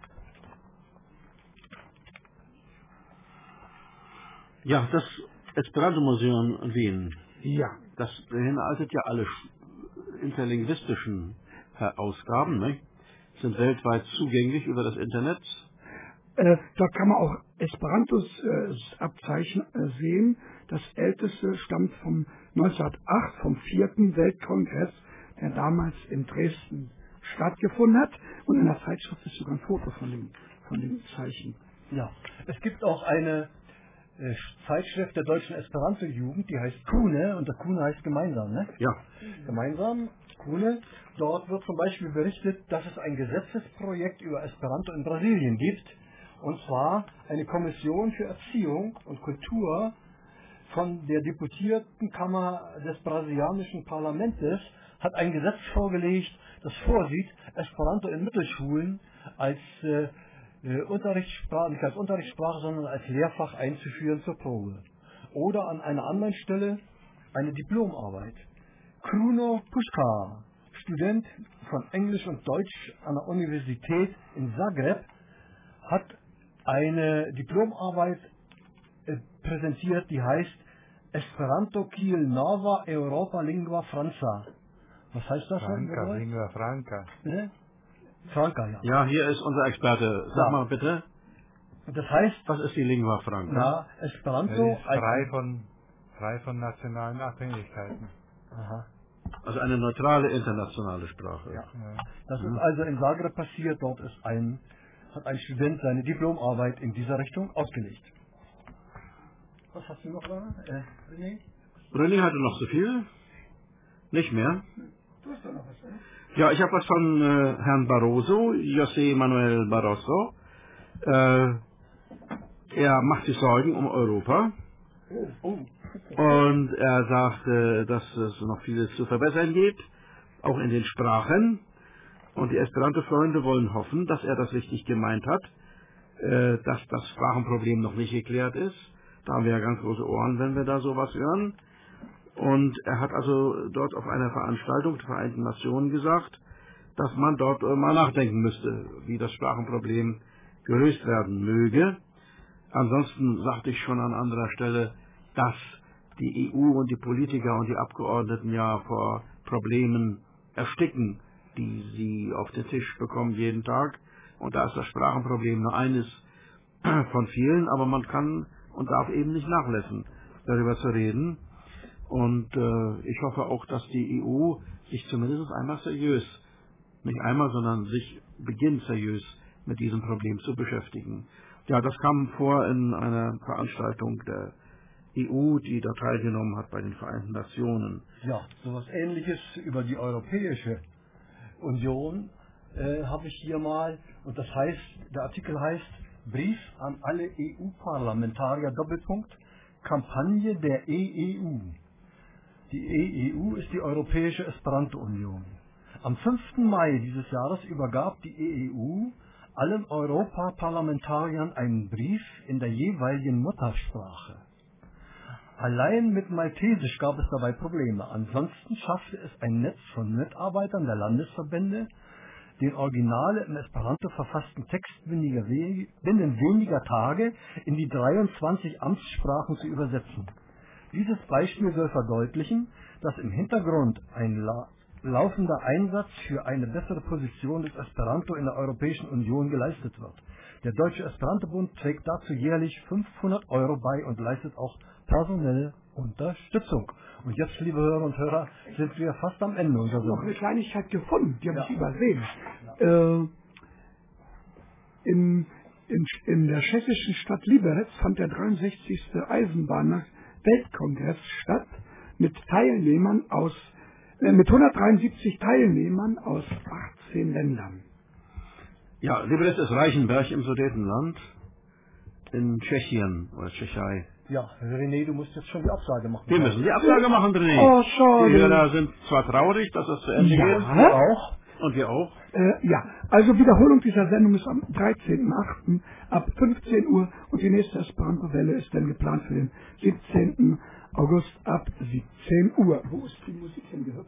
Ja, das Esperanto-Museum in Wien, Ja. das beinhaltet ja alle interlinguistischen Ausgaben, ne? Sind weltweit zugänglich über das Internet. Äh, dort kann man auch Esperantos äh, Abzeichen äh, sehen. Das älteste stammt vom neunzehnhundertacht, vom vierten Weltkongress, der damals in Dresden stattgefunden hat. Und in der Zeitschrift ist sogar ein Foto von dem, von dem Zeichen. Ja, es gibt auch eine äh, Zeitschrift der deutschen Esperanto-Jugend, die heißt Kune, und der Kune heißt gemeinsam, ne? Ja. Gemeinsam, Kune. Dort wird zum Beispiel berichtet, dass es ein Gesetzesprojekt über Esperanto in Brasilien gibt, und zwar eine Kommission für Erziehung und Kultur von der Deputiertenkammer des brasilianischen Parlaments hat ein Gesetz vorgelegt, das vorsieht, Esperanto in Mittelschulen als äh, äh, Unterrichtssprache, nicht als Unterrichtssprache, sondern als Lehrfach einzuführen zur Probe. Oder an einer anderen Stelle eine Diplomarbeit. Kruno Puška, Student von Englisch und Deutsch an der Universität in Zagreb, hat eine Diplomarbeit äh, präsentiert, die heißt Esperanto kiel nova Europa lingua franca. Was heißt das? Franca, Lingua Franca. Ne? Franca, ja. Ja, hier ist unser Experte. Sag Ja. mal bitte, Das heißt, was ist die Lingua Franca? ja, Esperanto Er ist frei als- von, frei von nationalen Abhängigkeiten. Aha. Also eine neutrale internationale Sprache. Ja. Ja. Das ist also in Zagreb passiert. Dort ist ein, hat ein Student seine Diplomarbeit in dieser Richtung ausgelegt. Was hast du noch da? Äh, René? René hatte noch so viel? Nicht mehr? Du hast doch noch was, oder? Ja, ich habe was von äh, Herrn Barroso, José Manuel Barroso. Äh, er macht sich Sorgen um Europa. Oh, Und er sagte, dass es noch vieles zu verbessern gibt, auch in den Sprachen. Und die Esperanto-Freunde wollen hoffen, dass er das richtig gemeint hat, äh, dass das Sprachenproblem noch nicht geklärt ist. Da haben wir ja ganz große Ohren, wenn wir da sowas hören. Und er hat also dort auf einer Veranstaltung der Vereinten Nationen gesagt, dass man dort äh, mal nachdenken müsste, wie das Sprachenproblem gelöst werden möge. Ansonsten sagte ich schon an anderer Stelle, dass die E U und die Politiker und die Abgeordneten ja vor Problemen ersticken, die sie auf den Tisch bekommen jeden Tag. Und da ist das Sprachenproblem nur eines von vielen, aber man kann und darf eben nicht nachlassen, darüber zu reden. Und äh, ich hoffe auch, dass die E U sich zumindest einmal seriös, nicht einmal, sondern sich beginnt seriös mit diesem Problem zu beschäftigen. Ja, das kam vor in einer Veranstaltung der E U, die da teilgenommen hat bei den Vereinten Nationen. ja, sowas Ähnliches über die Europäische Union äh, habe ich hier mal. Und das heißt, der Artikel heißt Brief an alle E U-Parlamentarier, Doppelpunkt, Kampagne der E E U. Die E E U ist die Europäische Esperanto-Union. Am fünften Mai dieses Jahres übergab die E E U allen Europaparlamentariern einen Brief in der jeweiligen Muttersprache. Allein mit Maltesisch gab es dabei Probleme. Ansonsten schaffte es ein Netz von Mitarbeitern der Landesverbände, den originale im Esperanto verfassten Text binnen weniger Tage in die dreiundzwanzig Amtssprachen zu übersetzen. Dieses Beispiel soll verdeutlichen, dass im Hintergrund ein la laufender Einsatz für eine bessere Position des Esperanto in der Europäischen Union geleistet wird. Der Deutsche Esperanto-Bund trägt dazu jährlich fünfhundert Euro bei und leistet auch personelle Unterstützung. Und jetzt, liebe Hörer und Hörer, sind wir fast am Ende unserer Noch Sendung. eine Kleinigkeit gefunden, die habe Ja. ich übersehen. Äh, in, in, in der tschechischen Stadt Liberec fand der dreiundsechzigste Eisenbahner-Weltkongress statt mit Teilnehmern aus äh, mit hundertdreiundsiebzig Teilnehmern aus achtzehn Ländern. Ja, Liberec ist Reichenberg im Sudetenland in Tschechien oder Tschechei. Ja, René, du musst jetzt schon die Absage machen. Wir müssen die Absage machen, René. Oh, schade. Die Hörer sind zwar traurig, dass das zu Ende Ja. geht. Wir auch. Und wir auch. Äh, ja, also Wiederholung dieser Sendung ist am dreizehnten achten ab fünfzehn Uhr und die nächste Esperanto-Welle ist dann geplant für den siebzehnten August ab siebzehn Uhr. Wo ist die Musik hingehüpft?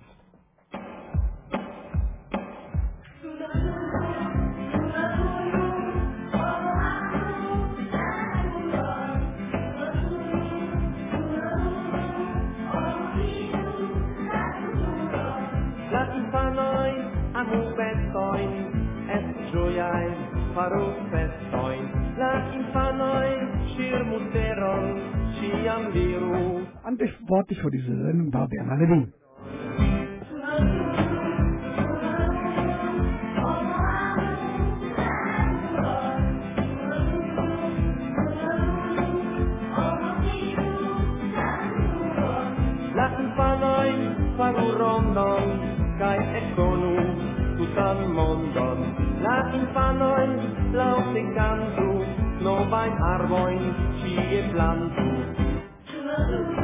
Latin fa noi amo bestoin, es gioiai faru festoin. Latin fa noi shir muteron, ciam viru. Verantwortlich für diese Sendung war Bernhard Levin. al mondo, la infanon laute cantu, novain arvoin ci e plantu.